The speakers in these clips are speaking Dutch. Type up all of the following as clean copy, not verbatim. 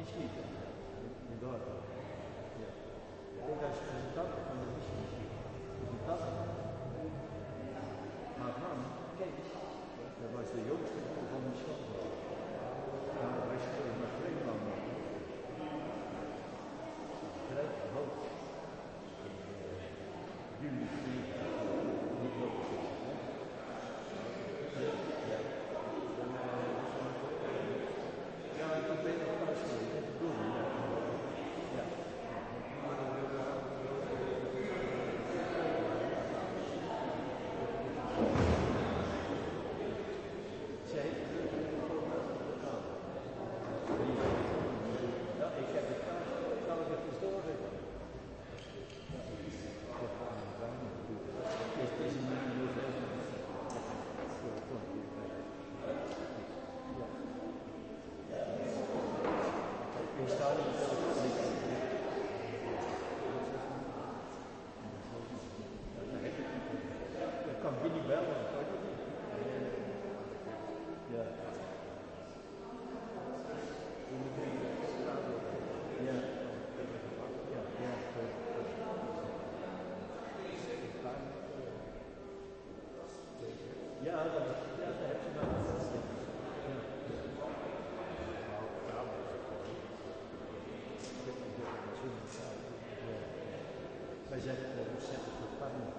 Michi, in Dortmund. Ja. Ik denk als presentant van de Michi, presentant, haar man, Kees, dat was de jongste broer van Michel. Daar was je nog twee mannen. Gelijk hoog. Jullie niet nog ja, ik ben nog thuis geweest. Ja. Zij ja, ik heb het kan ik het eens doorgeven. Het is een nieuw ik sta niet ik kan Billy bellen, dat weet ik niet. Ja. Ja. Ja, ja. Ja, dat heb je maar. Wij zijn ontzettend verpand.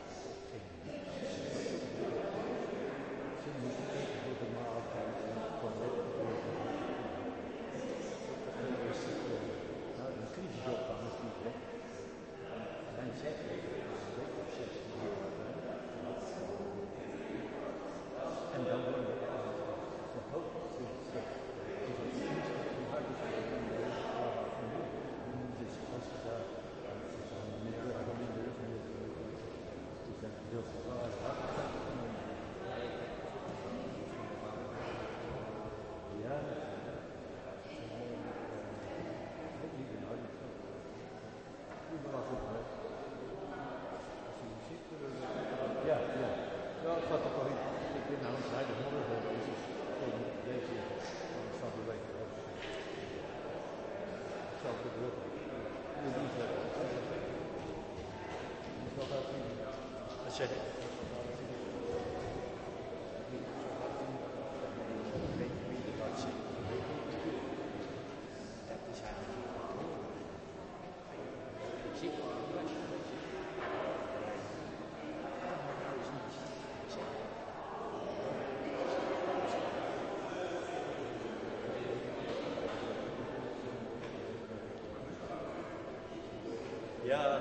Ze moeten eten voor de maaltijd en voor een crisisopvang natuurlijk. En zegt op 16 jaar. En dan worden we verhoogd. Dus als je daar meer heel veel ja, niet in huis. Doe maar goed, hè. Als je muziek ja, ja. Ja, het gaat toch wel in. Ik ben nou vrijdagmorgen, dus deze van de week. Ik zal het ook niet zeggen. Ik zal dat zien. Wat zeg ik? Weet je wie er wat zit? Dat is eigenlijk zie je ja.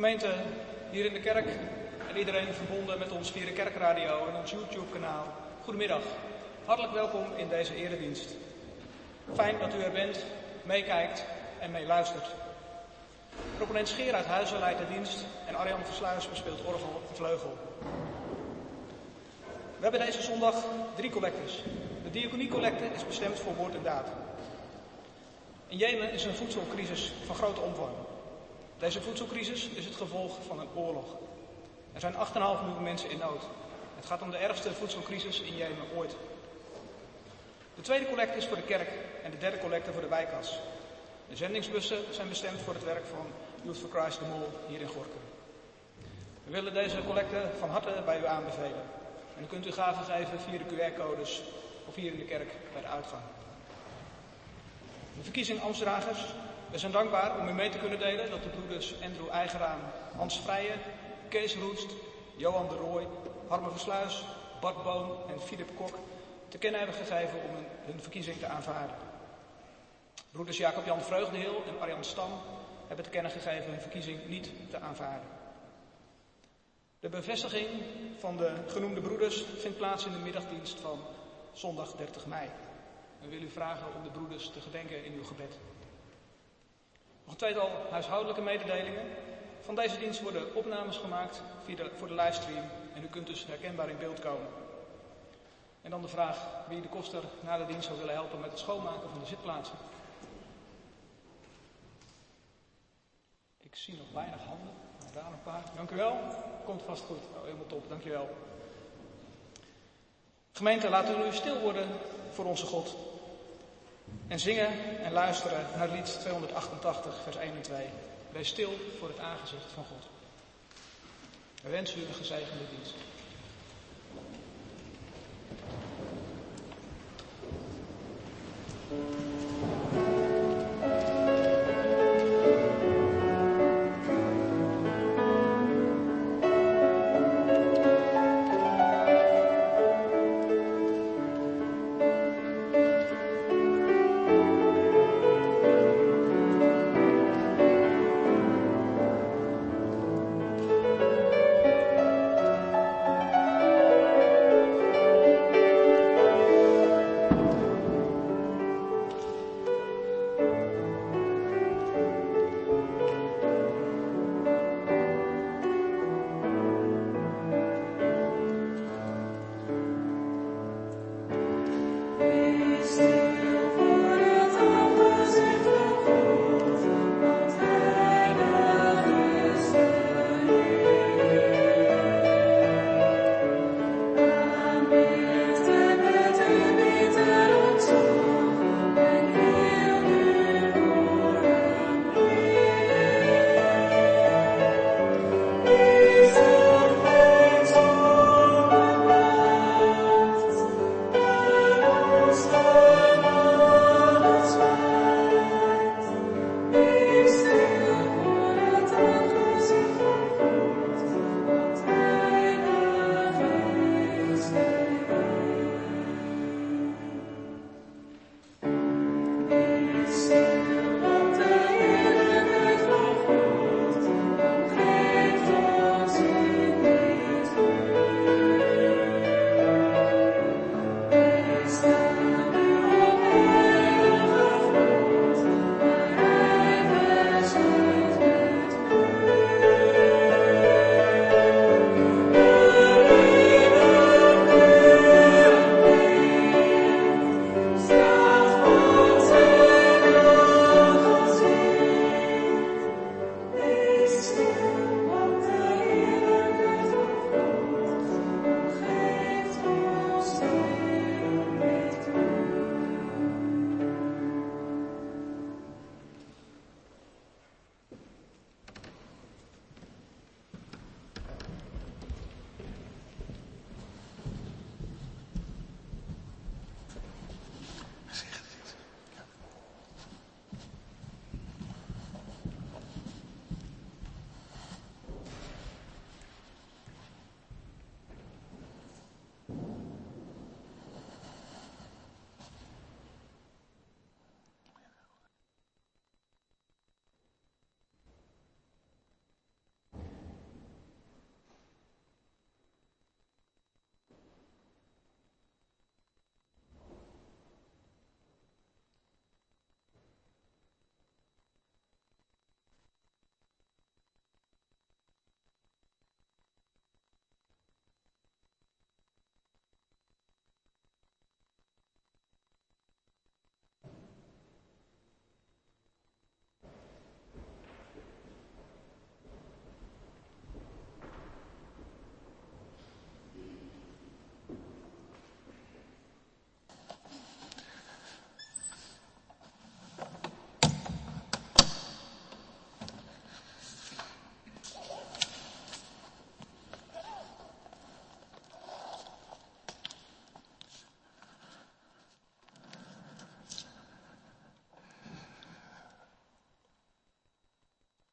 Gemeente hier in de kerk en iedereen verbonden met ons via de kerkradio en ons YouTube-kanaal. Goedemiddag, hartelijk welkom in deze eredienst. Fijn dat u er bent, meekijkt en meeluistert. Proponent Scheer uit Huizen leidt de dienst en Arjan Versluis bespeelt orgel en vleugel. We hebben deze zondag 3 collectes. De diaconiecollecte is bestemd voor woord en daad. In Jemen is een voedselcrisis van grote omvang. Deze voedselcrisis is het gevolg van een oorlog. Er zijn 8,5 miljoen mensen in nood. Het gaat om de ergste voedselcrisis in Jemen ooit. De tweede collecte is voor de kerk en de derde collecte voor de wijkkas. De zendingsbussen zijn bestemd voor het werk van Youth for Christ de Mol hier in Gorinchem. We willen deze collecte van harte bij u aanbevelen. En u kunt uw gaven geven via de QR-codes of hier in de kerk bij de uitgang. De verkiezing ambtsdragers. We zijn dankbaar om u mee te kunnen delen dat de broeders Andrew Eigenaan, Hans Vrijen, Kees Roest, Johan de Rooij, Harme Versluis, Bart Boom en Philip Kok te kennen hebben gegeven om hun verkiezing te aanvaarden. Broeders Jacob-Jan Vreugdeheel en Arjan Stam hebben te kennen gegeven hun verkiezing niet te aanvaarden. De bevestiging van de genoemde broeders vindt plaats in de middagdienst van zondag 30 mei. We willen u vragen om de broeders te gedenken in uw gebed. Nog een tweetal huishoudelijke mededelingen. Van deze dienst worden opnames gemaakt voor de livestream en u kunt dus herkenbaar in beeld komen. En dan de vraag wie de koster na de dienst zou willen helpen met het schoonmaken van de zitplaatsen. Ik zie nog weinig handen, maar daar een paar. Dank u wel. Komt vast goed. Oh, helemaal top, dank u wel. Gemeente, laten we nu stil worden voor onze God. En zingen en luisteren naar lied 288, vers 1 en 2. Wees stil voor het aangezicht van God. We wensen u een gezegende dienst.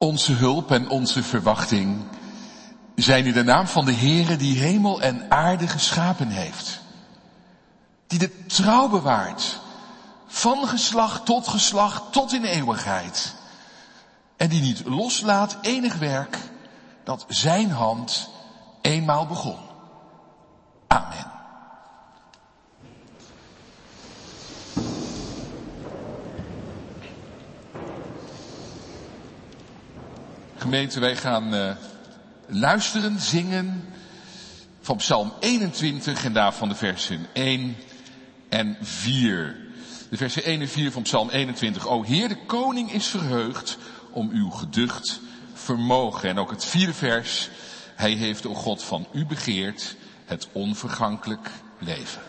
Onze hulp en onze verwachting zijn in de naam van de Heere die hemel en aarde geschapen heeft. Die de trouw bewaart, van geslacht tot in eeuwigheid. En die niet loslaat enig werk dat zijn hand eenmaal begon. Amen. Gemeente, wij gaan luisteren, zingen van Psalm 21 en daarvan de versen 1 en 4. De versen 1 en 4 van Psalm 21. O Heer, de koning is verheugd om uw geducht vermogen. En ook het 4e vers. Hij heeft, o God, van u begeerd het onvergankelijk leven.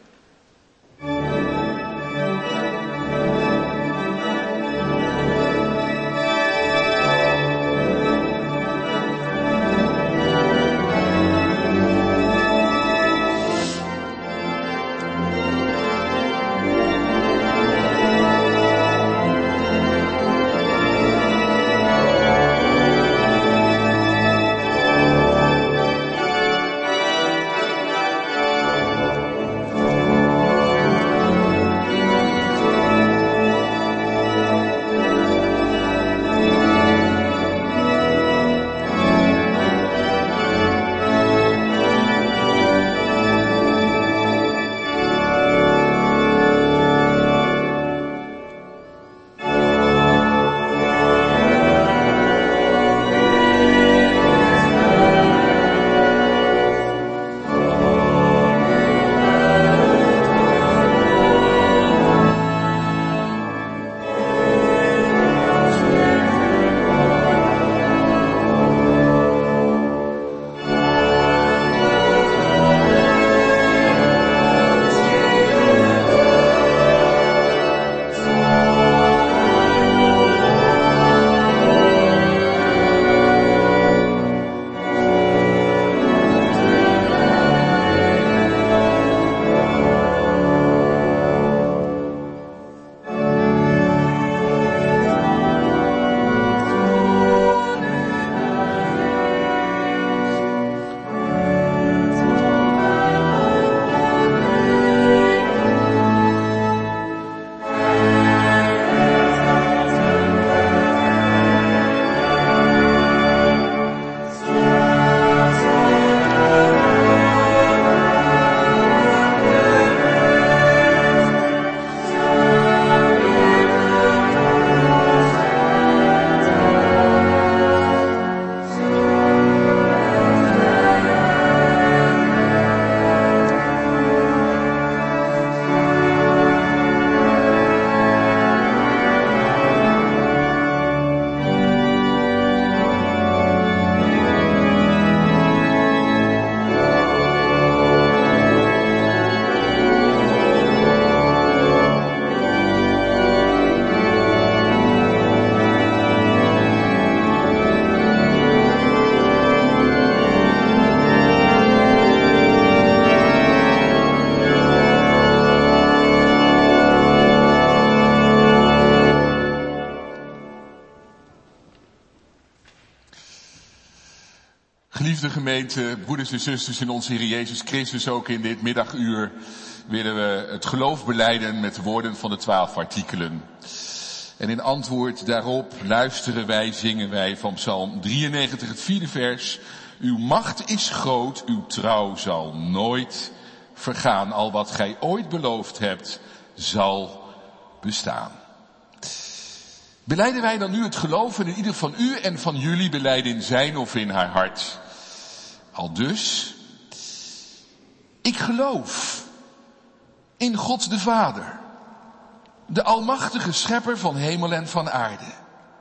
Geliefde gemeente, broeders en zusters in onze Heer Jezus Christus, ook in dit middaguur willen we het geloof belijden met de woorden van de 12 artikelen. En in antwoord daarop luisteren wij, zingen wij van Psalm 93, het 4e vers. Uw macht is groot, uw trouw zal nooit vergaan. Al wat gij ooit beloofd hebt, zal bestaan. Belijden wij dan nu het geloof en in ieder van u en van jullie belijden in zijn of in haar hart. Aldus, ik geloof in God de Vader, de almachtige schepper van hemel en van aarde.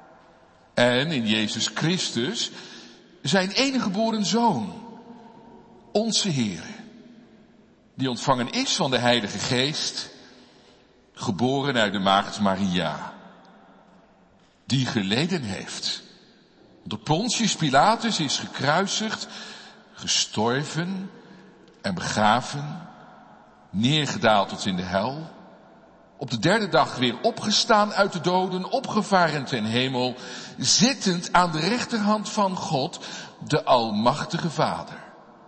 En in Jezus Christus, zijn enige geboren Zoon, onze Heer, die ontvangen is van de Heilige Geest, geboren uit de maagd Maria, die geleden heeft, onder Pontius Pilatus is gekruisigd, gestorven en begraven, neergedaald tot in de hel, Op de 3e dag weer opgestaan uit de doden, opgevaren ten hemel, zittend aan de rechterhand van God, de Almachtige Vader.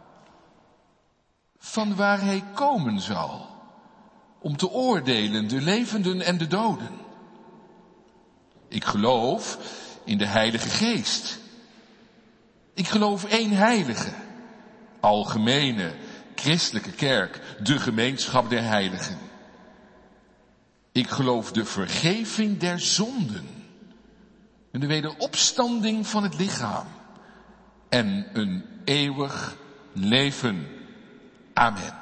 Van waar hij komen zal, om te oordelen de levenden en de doden. Ik geloof in de Heilige Geest. Ik geloof één heilige, algemene, christelijke kerk, de gemeenschap der heiligen. Ik geloof de vergeving der zonden en de wederopstanding van het lichaam en een eeuwig leven. Amen.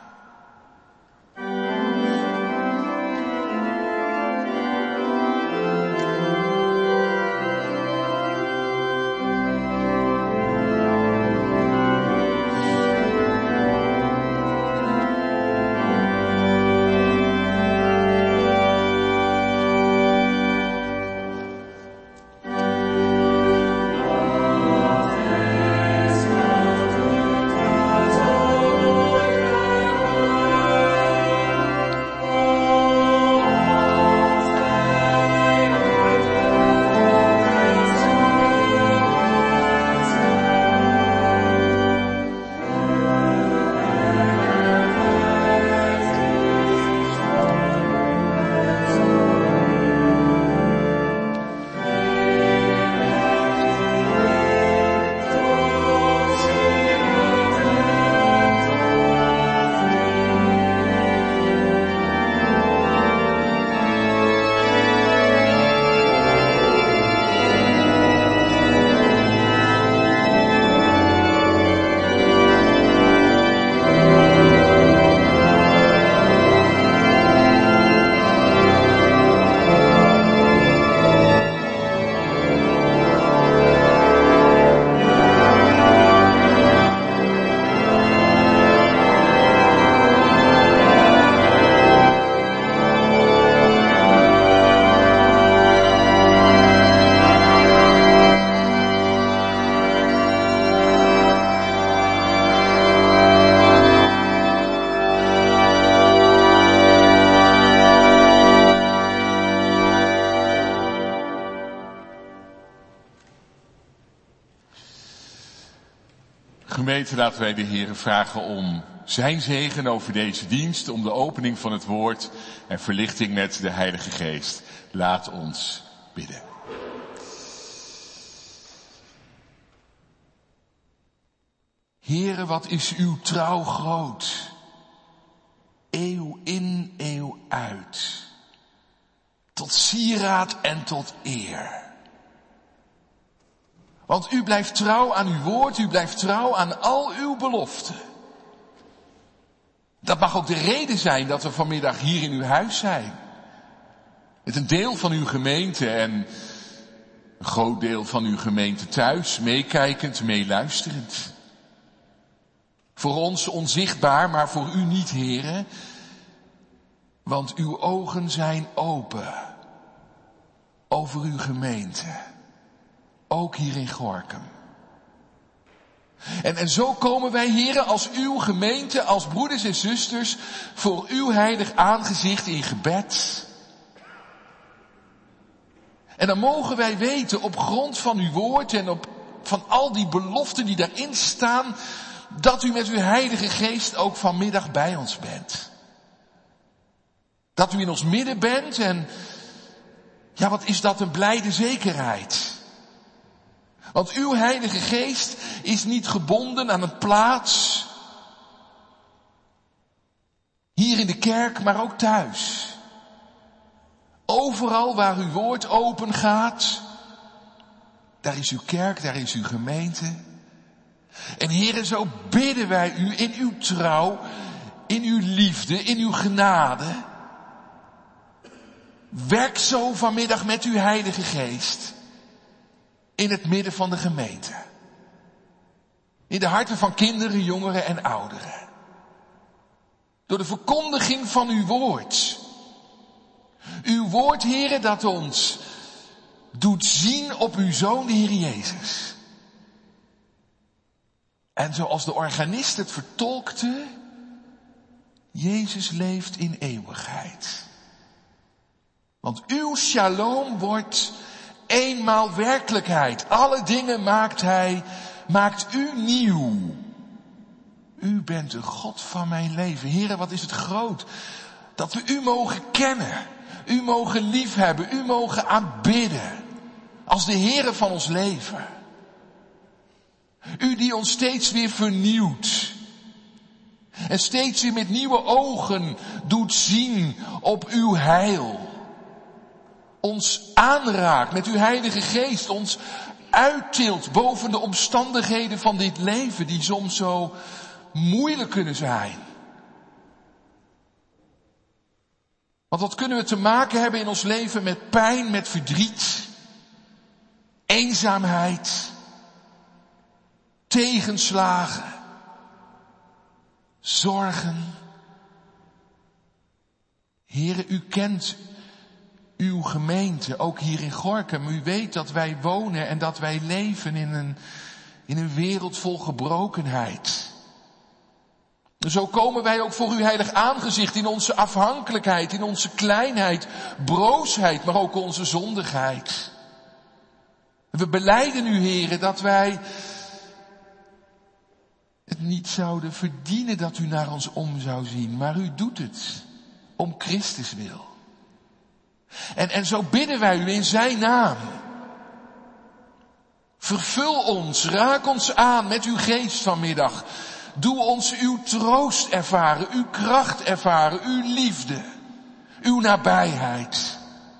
Gemeente, laten wij de Heere vragen om zijn zegen over deze dienst, om de opening van het woord en verlichting met de Heilige Geest. Laat ons bidden. Heere, wat is uw trouw groot, eeuw in, eeuw uit, tot sieraad en tot eer. Want u blijft trouw aan uw woord, u blijft trouw aan al uw beloften. Dat mag ook de reden zijn dat we vanmiddag hier in uw huis zijn. Met een deel van uw gemeente en een groot deel van uw gemeente thuis, meekijkend, meeluisterend. Voor ons onzichtbaar, maar voor u niet, Heere. Want uw ogen zijn open over uw gemeente. Ook hier in Gorinchem. En zo komen wij, Heere, als uw gemeente, als broeders en zusters, voor uw heilig aangezicht in gebed. En dan mogen wij weten, op grond van uw woord en van al die beloften die daarin staan, dat u met uw Heilige Geest ook vanmiddag bij ons bent. Dat u in ons midden bent en, ja, wat is dat een blijde zekerheid. Want uw Heilige Geest is niet gebonden aan een plaats, hier in de kerk, maar ook thuis. Overal waar uw woord open gaat, daar is uw kerk, daar is uw gemeente. En Heere, zo bidden wij u in uw trouw, in uw liefde, in uw genade. Werk zo vanmiddag met uw Heilige Geest in het midden van de gemeente. In de harten van kinderen, jongeren en ouderen. Door de verkondiging van uw woord. Uw woord, Heere, dat ons doet zien op uw Zoon, de Heer Jezus. En zoals de organist het vertolkte, Jezus leeft in eeuwigheid. Want uw shalom wordt eenmaal werkelijkheid. Alle dingen maakt u nieuw. U bent de God van mijn leven. Heere, wat is het groot dat we u mogen kennen. U mogen liefhebben. U mogen aanbidden. Als de Heere van ons leven. U die ons steeds weer vernieuwt. En steeds weer met nieuwe ogen doet zien op uw heil. Ons aanraakt met uw Heilige Geest. Ons uittilt boven de omstandigheden van dit leven die soms zo moeilijk kunnen zijn. Want wat kunnen we te maken hebben in ons leven met pijn, met verdriet, eenzaamheid, tegenslagen, zorgen. Heere, u kent uw gemeente, ook hier in Gorinchem. U weet dat wij wonen en dat wij leven in een wereld vol gebrokenheid. Zo komen wij ook voor uw heilig aangezicht in onze afhankelijkheid, in onze kleinheid, broosheid, maar ook onze zondigheid. We belijden u, Heere, dat wij het niet zouden verdienen dat u naar ons om zou zien, maar u doet het om Christus wil. En zo bidden wij u in zijn naam. Vervul ons, raak ons aan met uw geest vanmiddag. Doe ons uw troost ervaren, uw kracht ervaren, uw liefde, uw nabijheid.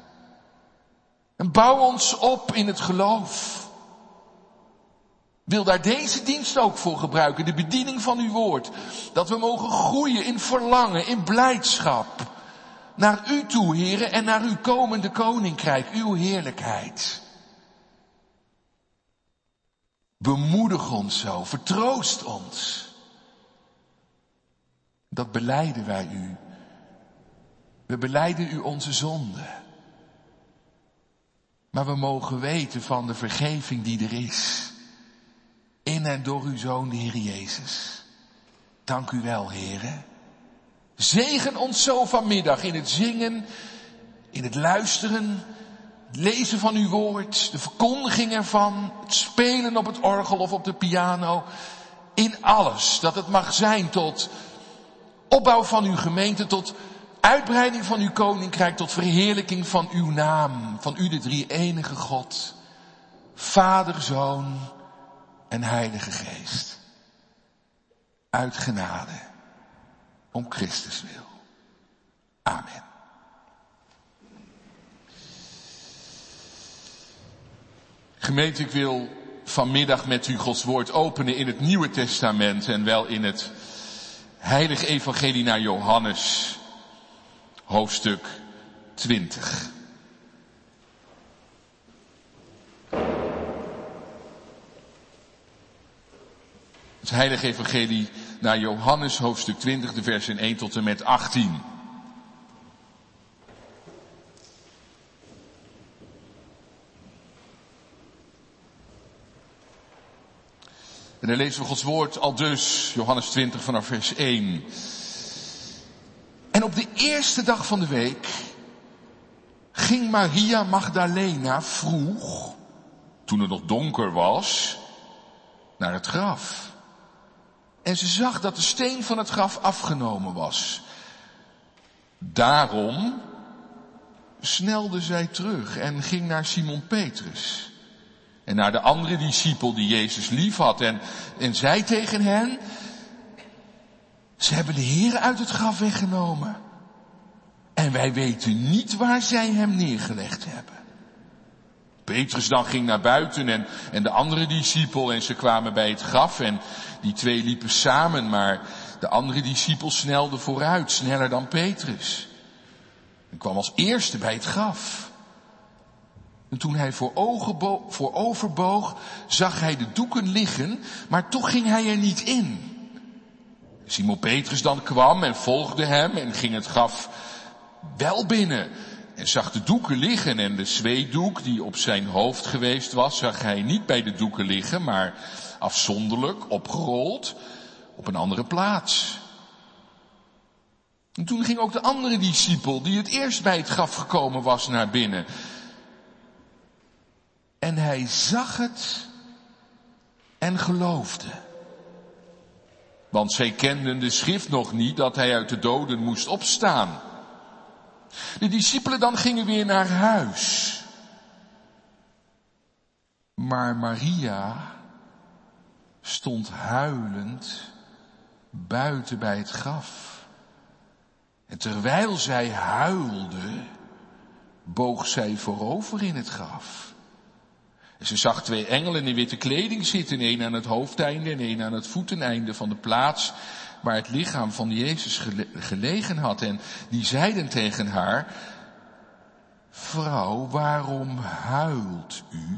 En bouw ons op in het geloof. Wil daar deze dienst ook voor gebruiken, de bediening van uw woord. Dat we mogen groeien in verlangen, in blijdschap. Naar u toe, Heere, en naar uw komende koninkrijk, uw heerlijkheid. Bemoedig ons zo, vertroost ons. Dat belijden wij u. We belijden u onze zonde. Maar we mogen weten van de vergeving die er is. In en door uw Zoon, de Heer Jezus. Dank u wel, Heere. Zegen ons zo vanmiddag in het zingen, in het luisteren, het lezen van uw woord, de verkondiging ervan, het spelen op het orgel of op de piano. In alles, dat het mag zijn tot opbouw van uw gemeente, tot uitbreiding van uw koninkrijk, tot verheerlijking van uw naam, van u de drie-enige God, Vader, Zoon en Heilige Geest. Uit genade, om Christus wil. Amen. Gemeente, ik wil vanmiddag met u Gods woord openen in het Nieuwe Testament en wel in het Heilige Evangelie naar Johannes, hoofdstuk 20. Het Heilige Evangelie naar Johannes, hoofdstuk 20, de versen 1 tot en met 18. En dan lezen we Gods woord aldus, Johannes 20 vanaf vers 1. En op de eerste dag van de week ging Maria Magdalena vroeg, toen het nog donker was, naar het graf. En ze zag dat de steen van het graf afgenomen was. Daarom snelde zij terug en ging naar Simon Petrus. En naar de andere discipel die Jezus lief had. En zei tegen hen, ze hebben de Heer uit het graf weggenomen. En wij weten niet waar zij hem neergelegd hebben. Petrus dan ging naar buiten en de andere discipel en ze kwamen bij het graf en die twee liepen samen, maar de andere discipel snelde vooruit, sneller dan Petrus. En kwam als eerste bij het graf. En toen hij vooroverboog, zag hij de doeken liggen, maar toch ging hij er niet in. Simon Petrus dan kwam en volgde hem en ging het graf wel binnen. En zag de doeken liggen en de zweetdoek die op zijn hoofd geweest was, zag hij niet bij de doeken liggen, maar afzonderlijk opgerold op een andere plaats. En toen ging ook de andere discipel, die het eerst bij het graf gekomen was, naar binnen. En hij zag het en geloofde. Want zij kenden de schrift nog niet dat hij uit de doden moest opstaan. De discipelen dan gingen weer naar huis. Maar Maria stond huilend buiten bij het graf. En terwijl zij huilde, boog zij voorover in het graf. En ze zag 2 engelen in witte kleding zitten, één aan het hoofdeinde en één aan het voeteneinde van de plaats waar het lichaam van Jezus gelegen had. En die zeiden tegen haar: Vrouw, waarom huilt u?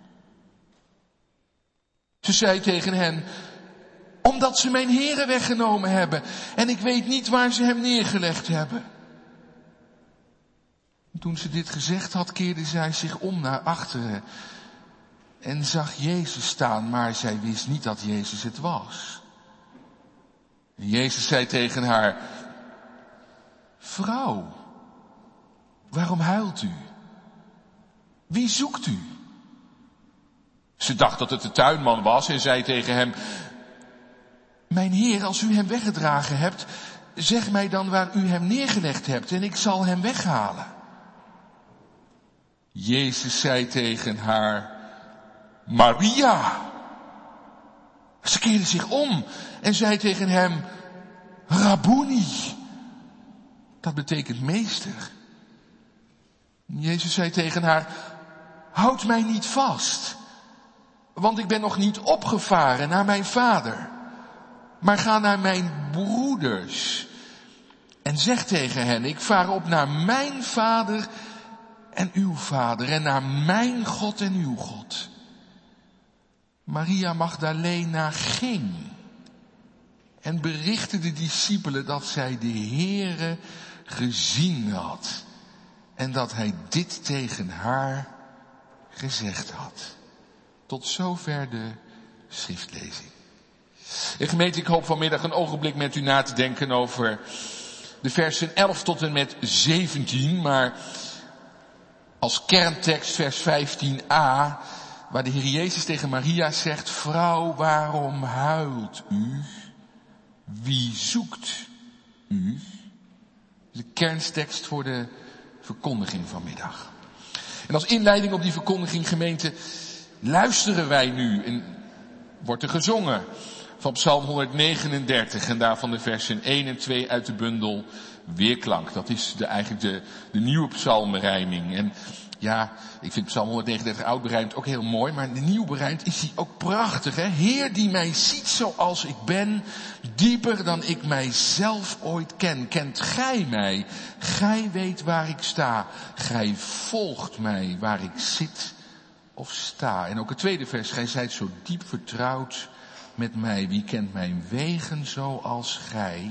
Ze zei tegen hen: Omdat ze mijn Heere weggenomen hebben en ik weet niet waar ze hem neergelegd hebben. Toen ze dit gezegd had, keerde zij zich om naar achteren en zag Jezus staan, maar zij wist niet dat Jezus het was. En Jezus zei tegen haar: Vrouw, waarom huilt u? Wie zoekt u? Ze dacht dat het de tuinman was en zei tegen hem: Mijn Heer, als u hem weggedragen hebt, zeg mij dan waar u hem neergelegd hebt en ik zal hem weghalen. Jezus zei tegen haar: Maria. Ze keerde zich om en zei tegen hem: Rabboni. Dat betekent meester. Jezus zei tegen haar: Houd mij niet vast, want ik ben nog niet opgevaren naar mijn vader. Maar ga naar mijn broeders en zeg tegen hen: Ik vaar op naar mijn vader en uw vader en naar mijn God en uw God. Maria Magdalena ging en berichtte de discipelen dat zij de Heere gezien had en dat hij dit tegen haar gezegd had. Tot zover de schriftlezing. En gemeente, ik hoop vanmiddag een ogenblik met u na te denken over de versen 11 tot en met 17, maar als kerntekst vers 15a, waar de Heer Jezus tegen Maria zegt: Vrouw, waarom huilt u? Wie zoekt u? De kerntekst voor de verkondiging vanmiddag. En als inleiding op die verkondiging, gemeente, luisteren wij nu, en wordt er gezongen, van Psalm 139 en daarvan de versen 1 en 2 uit de bundel Weerklank. Dat is eigenlijk de nieuwe psalmberijming. En ja, ik vind Psalm 139 oud berijmd ook heel mooi, maar de nieuw berijmd is die ook prachtig. Hè? Heer die mij ziet zoals ik ben, dieper dan ik mijzelf ooit ken. Kent gij mij? Gij weet waar ik sta. Gij volgt mij waar ik zit of sta. En ook het tweede vers: gij zijt zo diep vertrouwd met mij. Wie kent mijn wegen zoals gij?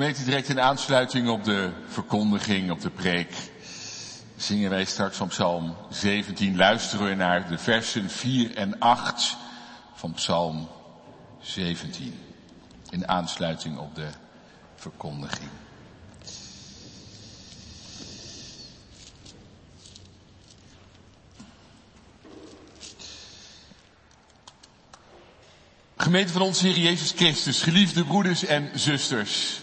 Gemeente, direct in aansluiting op de verkondiging, op de preek, zingen wij straks van Psalm 17. Luisteren we naar de versen 4 en 8 van Psalm 17. In aansluiting op de verkondiging. Gemeente van onze Heer Jezus Christus, geliefde broeders en zusters.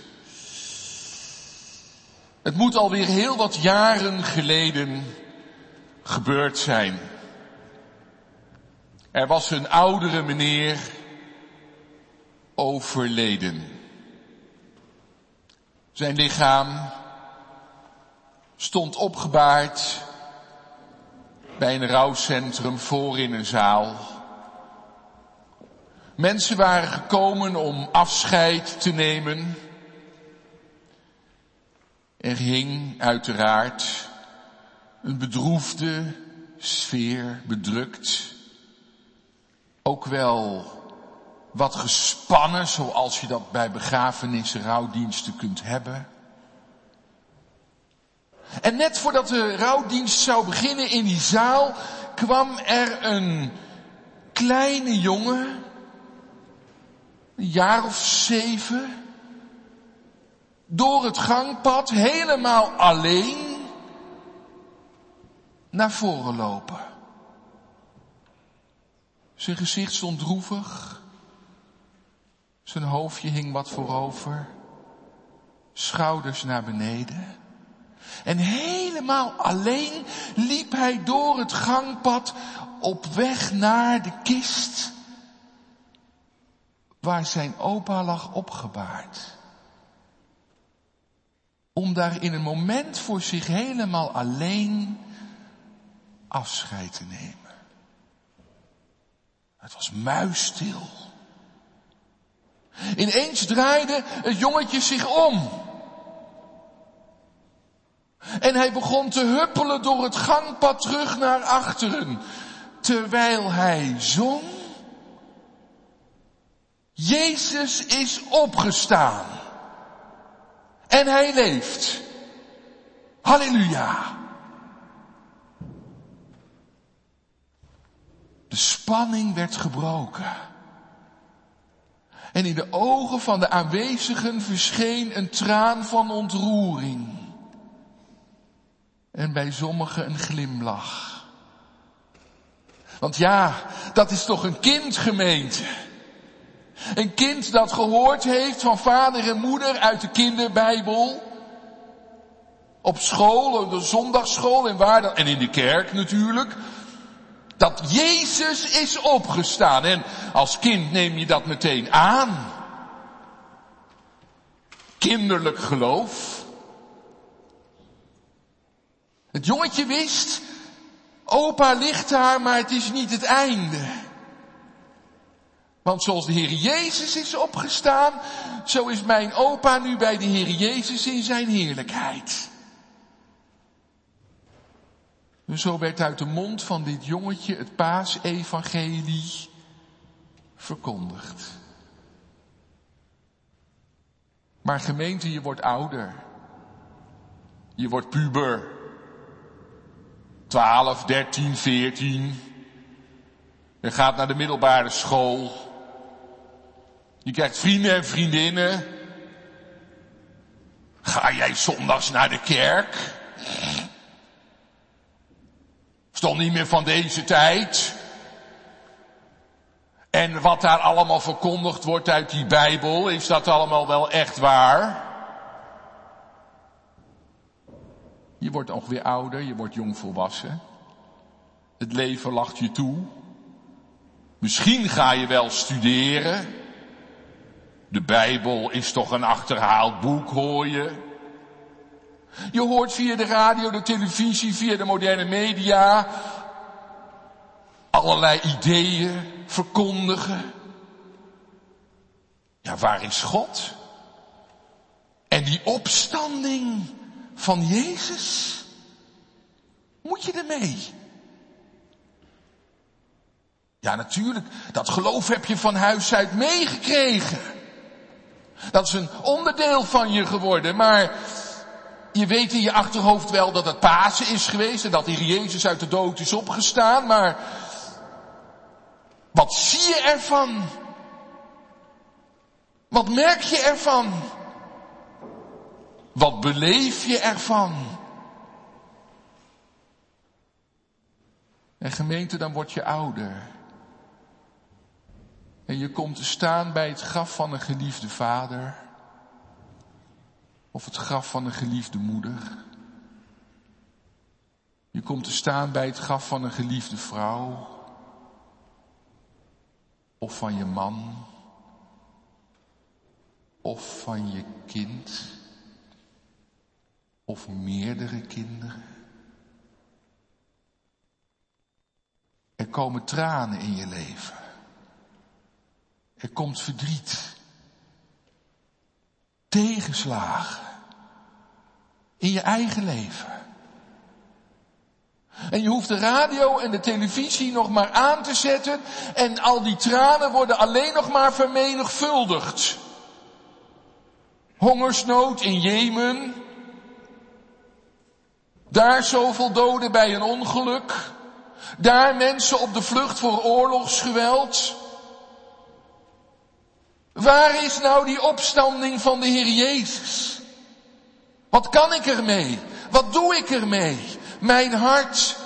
Het moet alweer heel wat jaren geleden gebeurd zijn. Er was een oudere meneer overleden. Zijn lichaam stond opgebaard bij een rouwcentrum voor in een zaal. Mensen waren gekomen om afscheid te nemen. Er hing uiteraard een bedroefde sfeer, bedrukt. Ook wel wat gespannen, zoals je dat bij begrafenissen, rouwdiensten kunt hebben. En net voordat de rouwdienst zou beginnen in die zaal, kwam er een kleine jongen, een jaar of 7, door het gangpad, helemaal alleen, naar voren lopen. Zijn gezicht stond droevig. Zijn hoofdje hing wat voorover. Schouders naar beneden. En helemaal alleen liep hij door het gangpad op weg naar de kist waar zijn opa lag opgebaard. Om daar in een moment voor zich helemaal alleen afscheid te nemen. Het was muisstil. Ineens draaide het jongetje zich om. En hij begon te huppelen door het gangpad terug naar achteren. Terwijl hij zong: Jezus is opgestaan. En hij leeft. Halleluja. De spanning werd gebroken. En in de ogen van de aanwezigen verscheen een traan van ontroering. En bij sommigen een glimlach. Want ja, dat is toch een kind, gemeente. Een kind dat gehoord heeft van vader en moeder uit de kinderbijbel. Op school, op de zondagsschool en waar dan, en in de kerk natuurlijk. Dat Jezus is opgestaan. En als kind neem je dat meteen aan. Kinderlijk geloof. Het jongetje wist, opa ligt daar, maar het is niet het einde. Want zoals de Heer Jezus is opgestaan, zo is mijn opa nu bij de Heer Jezus in zijn heerlijkheid. En zo werd uit de mond van dit jongetje het paasevangelie verkondigd. Maar gemeente, je wordt ouder. Je wordt puber. 12, 13, 14. Je gaat naar de middelbare school. Je krijgt vrienden en vriendinnen. Ga jij zondags naar de kerk? Is toch niet meer van deze tijd? En wat daar allemaal verkondigd wordt uit die Bijbel, is dat allemaal wel echt waar? Je wordt ook weer ouder, je wordt jongvolwassen. Het leven lacht je toe. Misschien ga je wel studeren. De Bijbel is toch een achterhaald boek, hoor je. Je hoort via de radio, de televisie, via de moderne media allerlei ideeën verkondigen. Ja, waar is God? En die opstanding van Jezus? Moet je ermee? Ja, natuurlijk, dat geloof heb je van huis uit meegekregen. Dat is een onderdeel van je geworden, maar je weet in je achterhoofd wel dat het Pasen is geweest en dat de Heer Jezus uit de dood is opgestaan, maar wat zie je ervan? Wat merk je ervan? Wat beleef je ervan? En gemeente, dan word je ouder. En je komt te staan bij het graf van een geliefde vader. Of het graf van een geliefde moeder. Je komt te staan bij het graf van een geliefde vrouw. Of van je man. Of van je kind. Of meerdere kinderen. Er komen tranen in je leven. Er komt verdriet. Tegenslagen. In je eigen leven. En je hoeft de radio en de televisie nog maar aan te zetten en al die tranen worden alleen nog maar vermenigvuldigd. Hongersnood in Jemen. Daar zoveel doden bij een ongeluk. Daar mensen op de vlucht voor oorlogsgeweld. Waar is nou die opstanding van de Heer Jezus? Wat kan ik ermee? Wat doe ik ermee? Mijn hart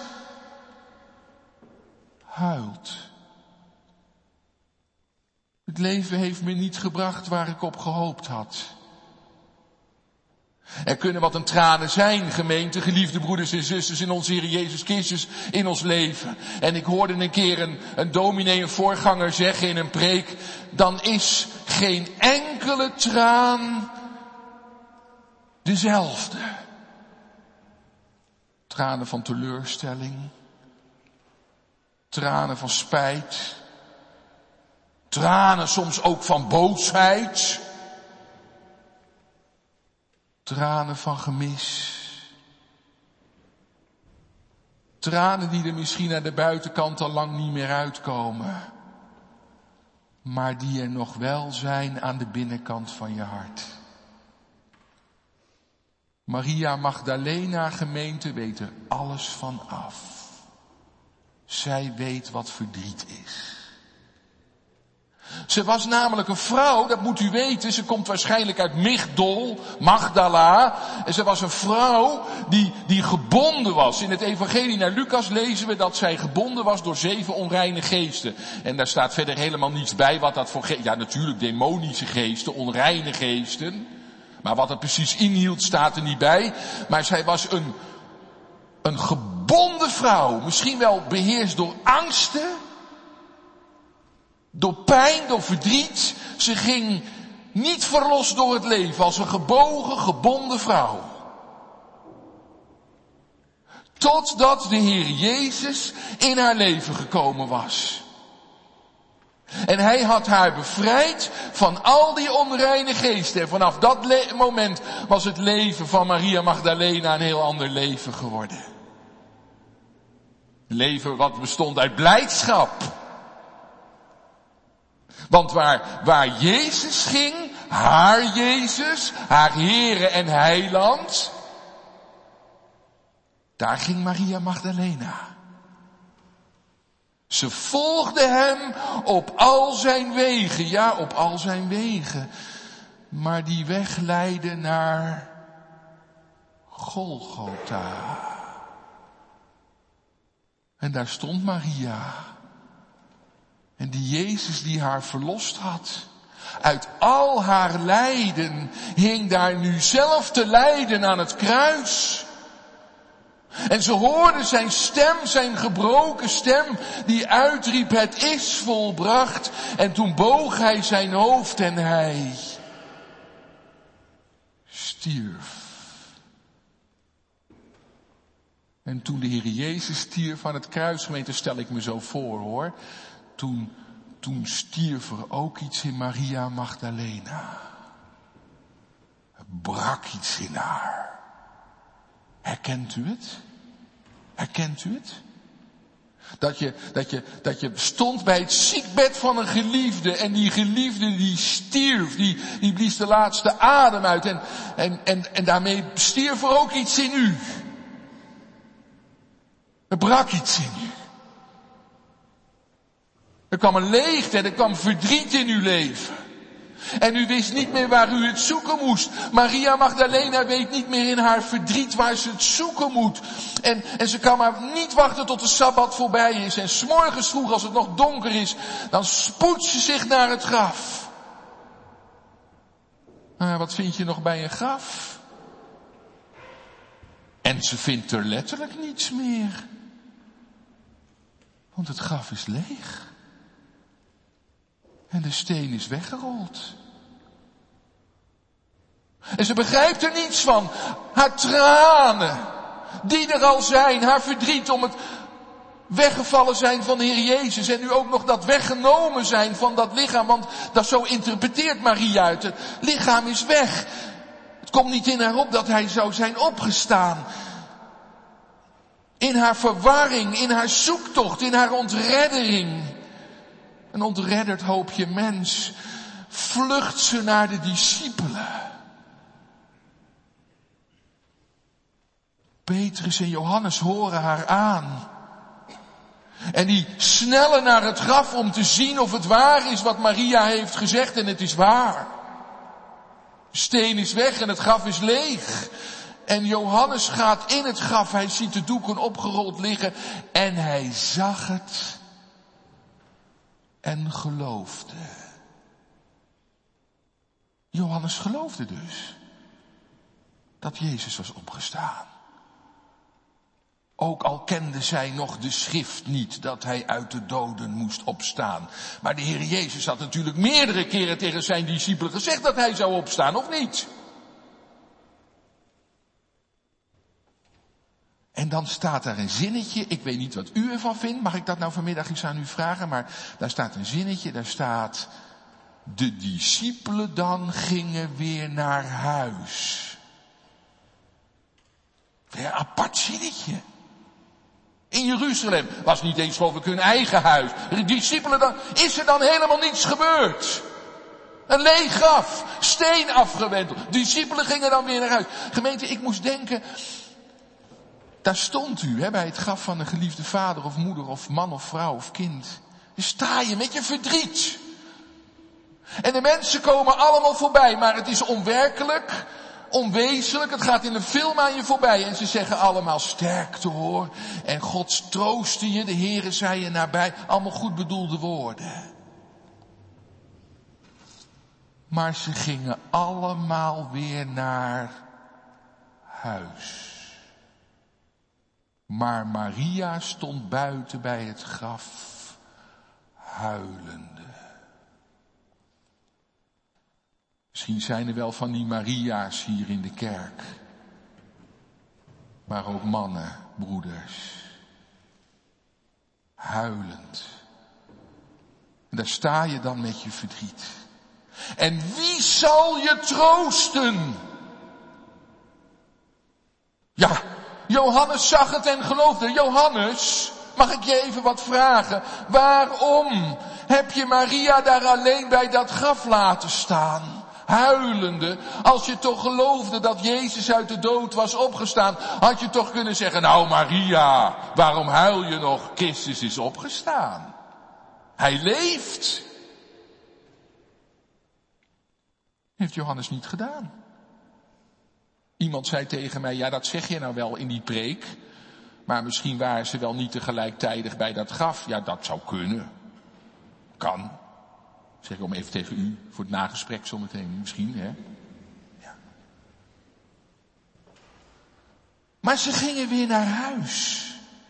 huilt. Het leven heeft me niet gebracht waar ik op gehoopt had. Er kunnen wat een tranen zijn, gemeente, geliefde broeders en zusters, in onze Heer Jezus Christus, in ons leven. En ik hoorde een keer een dominee, een voorganger zeggen in een preek, dan is geen enkele traan dezelfde. Tranen van teleurstelling, tranen van spijt, tranen soms ook van boosheid, tranen van gemis, tranen die er misschien aan de buitenkant al lang niet meer uitkomen, maar die er nog wel zijn aan de binnenkant van je hart. Maria Magdalena, gemeente, weet er alles van af. Zij weet wat verdriet is. Ze was namelijk een vrouw, dat moet u weten, ze komt waarschijnlijk uit Migdol, Magdala. En ze was een vrouw die gebonden was. In het evangelie naar Lucas lezen we dat zij gebonden was door 7 onreine geesten. En daar staat verder helemaal niets bij wat dat voor ja, natuurlijk demonische geesten, onreine geesten. Maar wat het precies inhield staat er niet bij. Maar zij was een gebonden vrouw. Misschien wel beheerst door angsten. Door pijn, door verdriet. Ze ging niet verlost door het leven als een gebogen, gebonden vrouw. Totdat de Heer Jezus in haar leven gekomen was. En hij had haar bevrijd van al die onreine geesten. En vanaf dat moment was het leven van Maria Magdalena een heel ander leven geworden. Een leven wat bestond uit blijdschap. Want waar Jezus ging, haar Jezus, haar Heere en Heiland, daar ging Maria Magdalena. Ze volgde hem op al zijn wegen, ja, op al zijn wegen. Maar die weg leidde naar Golgotha. En daar stond Maria. En die Jezus die haar verlost had. Uit al haar lijden hing daar nu zelf te lijden aan het kruis. En ze hoorde zijn stem, zijn gebroken stem, die uitriep, het is volbracht. En toen boog hij zijn hoofd en hij stierf. En toen de Heer Jezus stierf aan het kruis, gemeente, stel ik me zo voor hoor. Toen stierf er ook iets in Maria Magdalena. Er brak iets in haar. Herkent u het? Herkent u het? Dat je stond bij het ziekbed van een geliefde en die geliefde die stierf, die blies de laatste adem uit en daarmee stierf er ook iets in u. Er brak iets in u. Er kwam een leegte en er kwam verdriet in uw leven. En u wist niet meer waar u het zoeken moest. Maria Magdalena weet niet meer in haar verdriet waar ze het zoeken moet. En ze kan maar niet wachten tot de Sabbat voorbij is. En 's morgens vroeg als het nog donker is, dan spoedt ze zich naar het graf. Nou ja, wat vind je nog bij een graf? En ze vindt er letterlijk niets meer. Want het graf is leeg. En de steen is weggerold. En ze begrijpt er niets van. Haar tranen, die er al zijn, haar verdriet om het weggevallen zijn van de Heer Jezus. En nu ook nog dat weggenomen zijn van dat lichaam. Want dat zo interpreteert Maria uit. Het lichaam is weg. Het komt niet in haar op dat hij zou zijn opgestaan. In haar verwarring, in haar zoektocht, in haar ontreddering. Een ontredderd hoopje mens vlucht ze naar de discipelen. Petrus en Johannes horen haar aan. En die snellen naar het graf om te zien of het waar is wat Maria heeft gezegd. En het is waar. De steen is weg en het graf is leeg. En Johannes gaat in het graf. Hij ziet de doeken opgerold liggen. En hij zag het. En geloofde. Johannes geloofde dus. Dat Jezus was opgestaan. Ook al kende zij nog de schrift niet dat hij uit de doden moest opstaan. Maar de Heer Jezus had natuurlijk meerdere keren tegen zijn discipelen gezegd dat hij zou opstaan, of niet? En dan staat daar een zinnetje, ik weet niet wat u ervan vindt, mag ik dat nou vanmiddag eens aan u vragen, maar daar staat een zinnetje, daar staat, de discipelen dan gingen weer naar huis. Weer een apart zinnetje. In Jeruzalem was niet eens geloof ik hun eigen huis. De discipelen dan, is er dan helemaal niets gebeurd? Een leeg graf, steen afgewenteld. De discipelen gingen dan weer naar huis. Gemeente, ik moest denken, daar stond u bij het graf van een geliefde vader of moeder of man of vrouw of kind. Dan sta je met je verdriet. En de mensen komen allemaal voorbij, maar het is onwerkelijk, onwezenlijk. Het gaat in een film aan je voorbij. En ze zeggen allemaal sterkte hoor. En God troostte je, de Heere zei je nabij. Allemaal goed bedoelde woorden. Maar ze gingen allemaal weer naar huis. Maar Maria stond buiten bij het graf, huilende. Misschien zijn er wel van die Maria's hier in de kerk. Maar ook mannen, broeders. Huilend. En daar sta je dan met je verdriet. En wie zal je troosten? Ja, Johannes zag het en geloofde. Johannes, mag ik je even wat vragen? Waarom heb je Maria daar alleen bij dat graf laten staan? Huilende, als je toch geloofde dat Jezus uit de dood was opgestaan, had je toch kunnen zeggen, nou Maria, waarom huil je nog? Christus is opgestaan. Hij leeft. Heeft Johannes niet gedaan. Iemand zei tegen mij, ja dat zeg je nou wel in die preek, maar misschien waren ze wel niet tegelijkertijd bij dat graf. Ja, dat zou kunnen. Kan. Zeg ik om even tegen u, voor het nagesprek zometeen, misschien, hè. Ja. Maar ze gingen weer naar huis.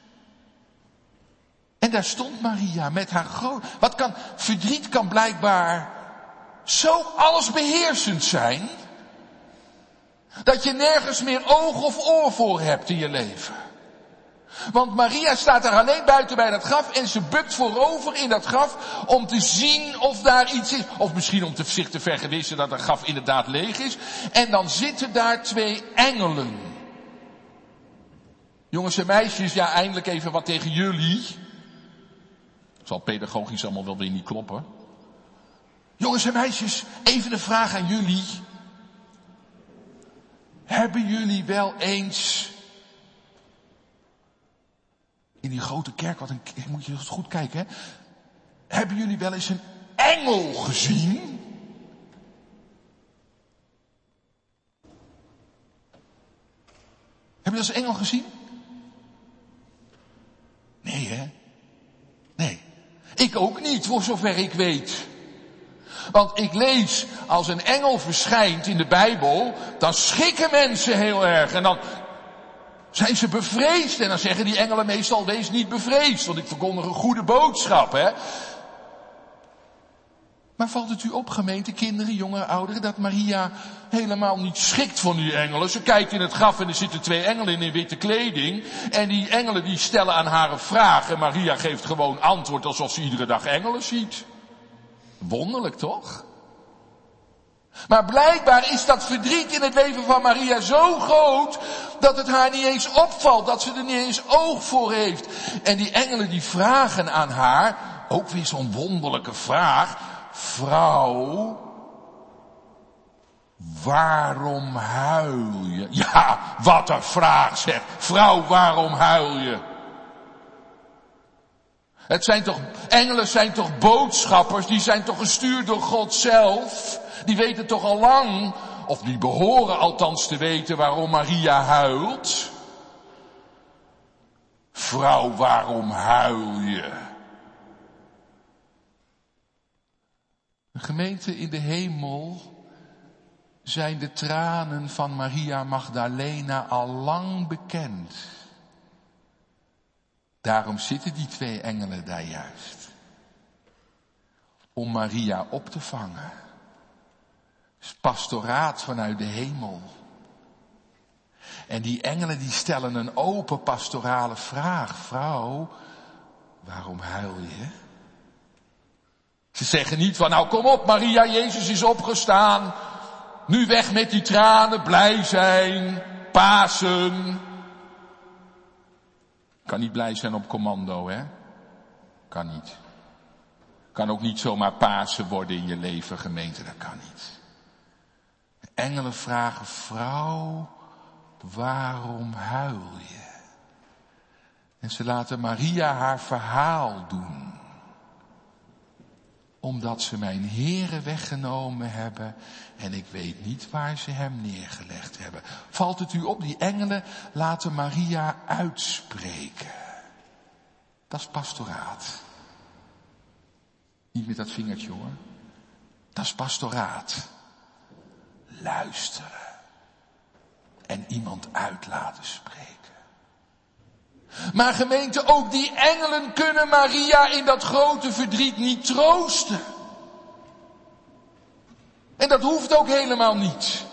En daar stond Maria met haar verdriet kan blijkbaar zo allesbeheersend zijn, dat je nergens meer oog of oor voor hebt in je leven. Want Maria staat daar alleen buiten bij dat graf en ze bukt voorover in dat graf om te zien of daar iets is. Of misschien om zich te vergewissen dat het graf inderdaad leeg is. En dan zitten daar 2 engelen. Jongens en meisjes, ja eindelijk even wat tegen jullie. Zal pedagogisch allemaal wel weer niet kloppen. Jongens en meisjes, even een vraag aan jullie. Hebben jullie wel eens in die grote kerk, moet je goed kijken, hè? Hebben jullie wel eens een engel gezien? Heb je wel eens een engel gezien? Nee, hè? Nee. Ik ook niet, voor zover ik weet. Want ik lees, als een engel verschijnt in de Bijbel, dan schrikken mensen heel erg. En dan zijn ze bevreesd. En dan zeggen die engelen meestal, wees niet bevreesd, want ik verkondig een goede boodschap, hè. Maar valt het u op, gemeente, kinderen, jongeren, ouderen, dat Maria helemaal niet schikt van die engelen? Ze kijkt in het graf en er zitten 2 engelen in witte kleding. En die engelen die stellen aan haar een vraag. En Maria geeft gewoon antwoord alsof ze iedere dag engelen ziet. Wonderlijk, toch? Maar blijkbaar is dat verdriet in het leven van Maria zo groot dat het haar niet eens opvalt, dat ze er niet eens oog voor heeft. En die engelen die vragen aan haar, ook weer zo'n wonderlijke vraag: vrouw, waarom huil je? Ja, wat een vraag zeg. Vrouw, waarom huil je? Engelen zijn toch boodschappers, die zijn toch gestuurd door God zelf? Die weten toch al lang, of die behoren althans te weten waarom Maria huilt? Vrouw, waarom huil je? De gemeente in de hemel zijn de tranen van Maria Magdalena al lang bekend. Daarom zitten die 2 engelen daar juist. Om Maria op te vangen. Het is pastoraat vanuit de hemel. En die engelen die stellen een open pastorale vraag. Vrouw, waarom huil je? Ze zeggen niet van, nou kom op Maria, Jezus is opgestaan. Nu weg met die tranen, blij zijn, Pasen. Kan niet blij zijn op commando, hè? Kan niet. Kan ook niet zomaar Pasen worden in je leven, gemeente, dat kan niet. De engelen vragen, vrouw, waarom huil je? En ze laten Maria haar verhaal doen. Omdat ze mijn Heere weggenomen hebben en ik weet niet waar ze hem neergelegd hebben. Valt het u op, die engelen laten Maria uitspreken. Dat is pastoraat. Niet met dat vingertje hoor. Dat is pastoraat. Luisteren. En iemand uit laten spreken. Maar gemeente, ook die engelen kunnen Maria in dat grote verdriet niet troosten. En dat hoeft ook helemaal niet.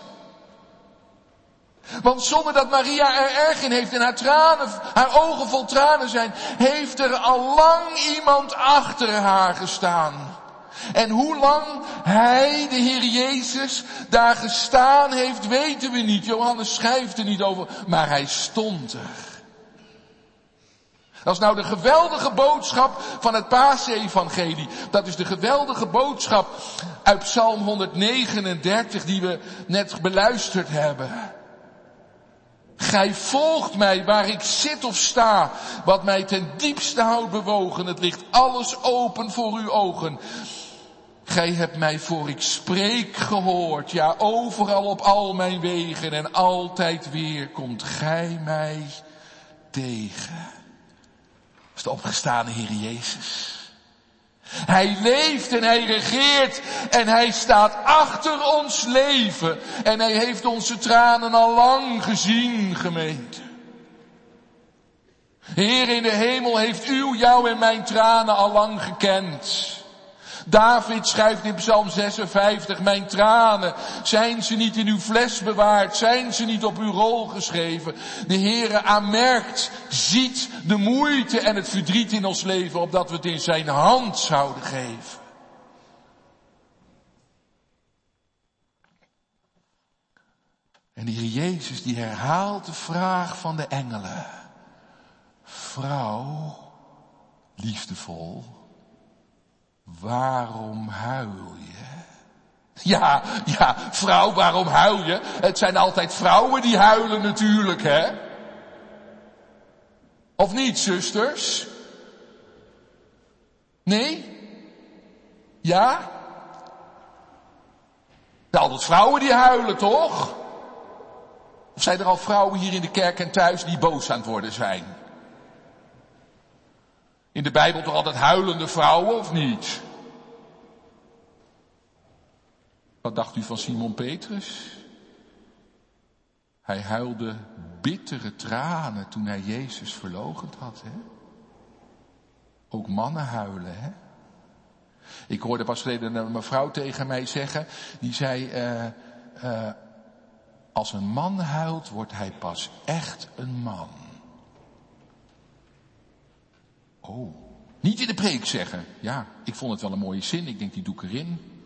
Want zonder dat Maria er erg in heeft en haar ogen vol tranen zijn, heeft er al lang iemand achter haar gestaan. En hoe lang hij, de Heer Jezus, daar gestaan heeft, weten we niet. Johannes schrijft er niet over, maar hij stond er. Dat is nou de geweldige boodschap van het Paasevangelie. Dat is de geweldige boodschap uit Psalm 139 die we net beluisterd hebben. Gij volgt mij waar ik zit of sta, wat mij ten diepste houdt bewogen. Het ligt alles open voor uw ogen. Gij hebt mij voor ik spreek gehoord, ja overal op al mijn wegen en altijd weer komt gij mij tegen. Dat is de opgestane Heer Jezus. Hij leeft en hij regeert en hij staat achter ons leven. En hij heeft onze tranen al lang gezien, gemeente. Heer in de hemel heeft u, jou en mijn tranen al lang gekend. David schrijft in Psalm 56, mijn tranen, zijn ze niet in uw fles bewaard, zijn ze niet op uw rol geschreven. De Heere aanmerkt, ziet de moeite en het verdriet in ons leven, opdat we het in zijn hand zouden geven. En de Heer Jezus die herhaalt de vraag van de engelen. Vrouw, liefdevol, waarom huil je? Ja, vrouw, waarom huil je? Het zijn altijd vrouwen die huilen natuurlijk, hè? Of niet, zusters? Nee? Ja? Nou, altijd vrouwen die huilen, toch? Of zijn er al vrouwen hier in de kerk en thuis die boos aan het worden zijn? In de Bijbel toch altijd huilende vrouwen, of niet? Wat dacht u van Simon Petrus? Hij huilde bittere tranen toen hij Jezus verloochend had, hè? Ook mannen huilen, hè? Ik hoorde pas geleden een mevrouw tegen mij zeggen, die zei, als een man huilt, wordt hij pas echt een man. Oh, niet in de preek zeggen. Ja, ik vond het wel een mooie zin. Ik denk, die doe ik erin.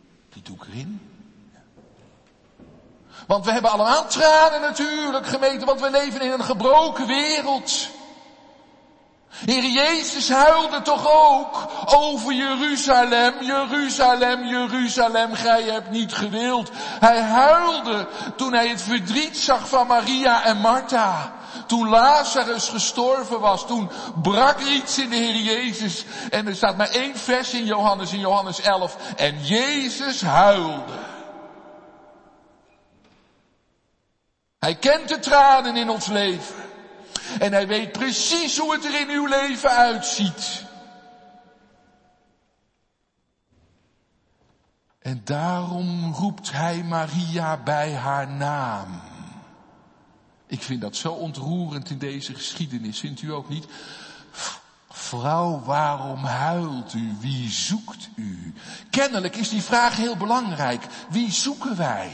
Want we hebben allemaal tranen natuurlijk, gemeente, want we leven in een gebroken wereld. Heer Jezus huilde toch ook over Jeruzalem, Jeruzalem, Jeruzalem, gij hebt niet gewild. Hij huilde toen hij het verdriet zag van Maria en Martha. Toen Lazarus gestorven was, toen brak er iets in de Heer Jezus. En er staat maar 1 vers in Johannes 11. En Jezus huilde. Hij kent de tranen in ons leven. En hij weet precies hoe het er in uw leven uitziet. En daarom roept hij Maria bij haar naam. Ik vind dat zo ontroerend in deze geschiedenis, vindt u ook niet? Vrouw, waarom huilt u? Wie zoekt u? Kennelijk is die vraag heel belangrijk. Wie zoeken wij?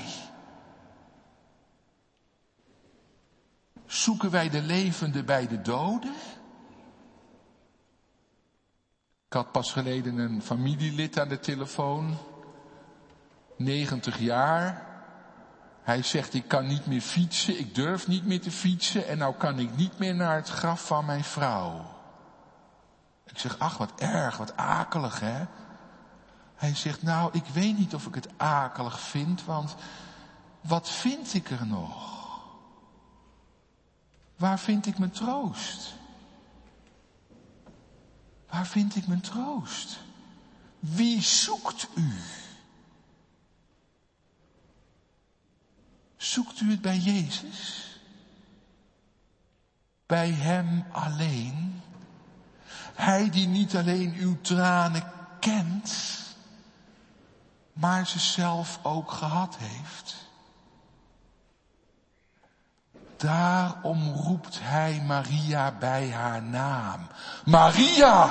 Zoeken wij de levende bij de doden? Ik had pas geleden een familielid aan de telefoon. 90 jaar. Hij zegt, ik kan niet meer fietsen, ik durf niet meer te fietsen en nou kan ik niet meer naar het graf van mijn vrouw. Ik zeg, ach wat erg, wat akelig hè. Hij zegt, nou ik weet niet of ik het akelig vind, want wat vind ik er nog? Waar vind ik mijn troost? Waar vind ik mijn troost? Wie zoekt u? Zoekt u het bij Jezus? Bij Hem alleen? Hij die niet alleen uw tranen kent, maar ze zelf ook gehad heeft. Daarom roept hij Maria bij haar naam. Maria!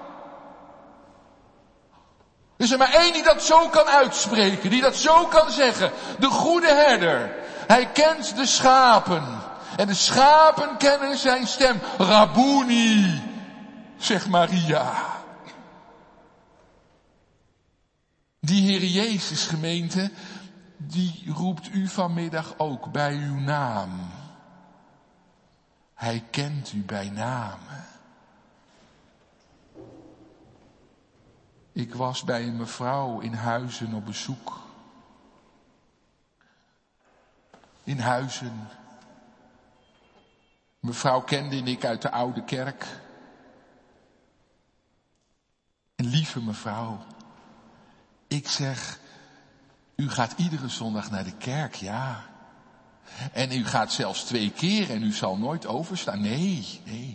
Er is er maar één die dat zo kan uitspreken, die dat zo kan zeggen. De goede herder. Hij kent de schapen. En de schapen kennen zijn stem. Rabboni, zegt Maria. Die Heer Jezus, gemeente, die roept u vanmiddag ook bij uw naam. Hij kent u bij naam. Ik was bij een mevrouw in Huizen op bezoek. In Huizen. Mevrouw kende ik uit de oude kerk. Een lieve mevrouw. Ik zeg, u gaat iedere zondag naar de kerk, ja. En u gaat zelfs 2 keer en u zal nooit overstaan. Nee.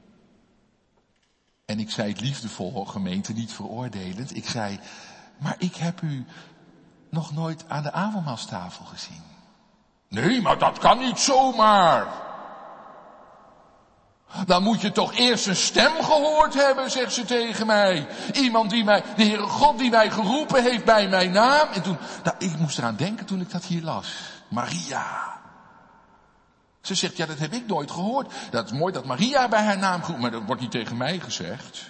En ik zei het liefdevol, gemeente, niet veroordelend. Ik zei, maar ik heb u nog nooit aan de avondmaalstafel gezien. Nee, maar dat kan niet zomaar. Dan moet je toch eerst een stem gehoord hebben, zegt ze tegen mij. Iemand die mij, de Heere God die mij geroepen heeft bij mijn naam. En toen, ik moest eraan denken toen ik dat hier las. Maria. Ze zegt, ja, dat heb ik nooit gehoord. Dat is mooi dat Maria bij haar naam geroepen, maar dat wordt niet tegen mij gezegd.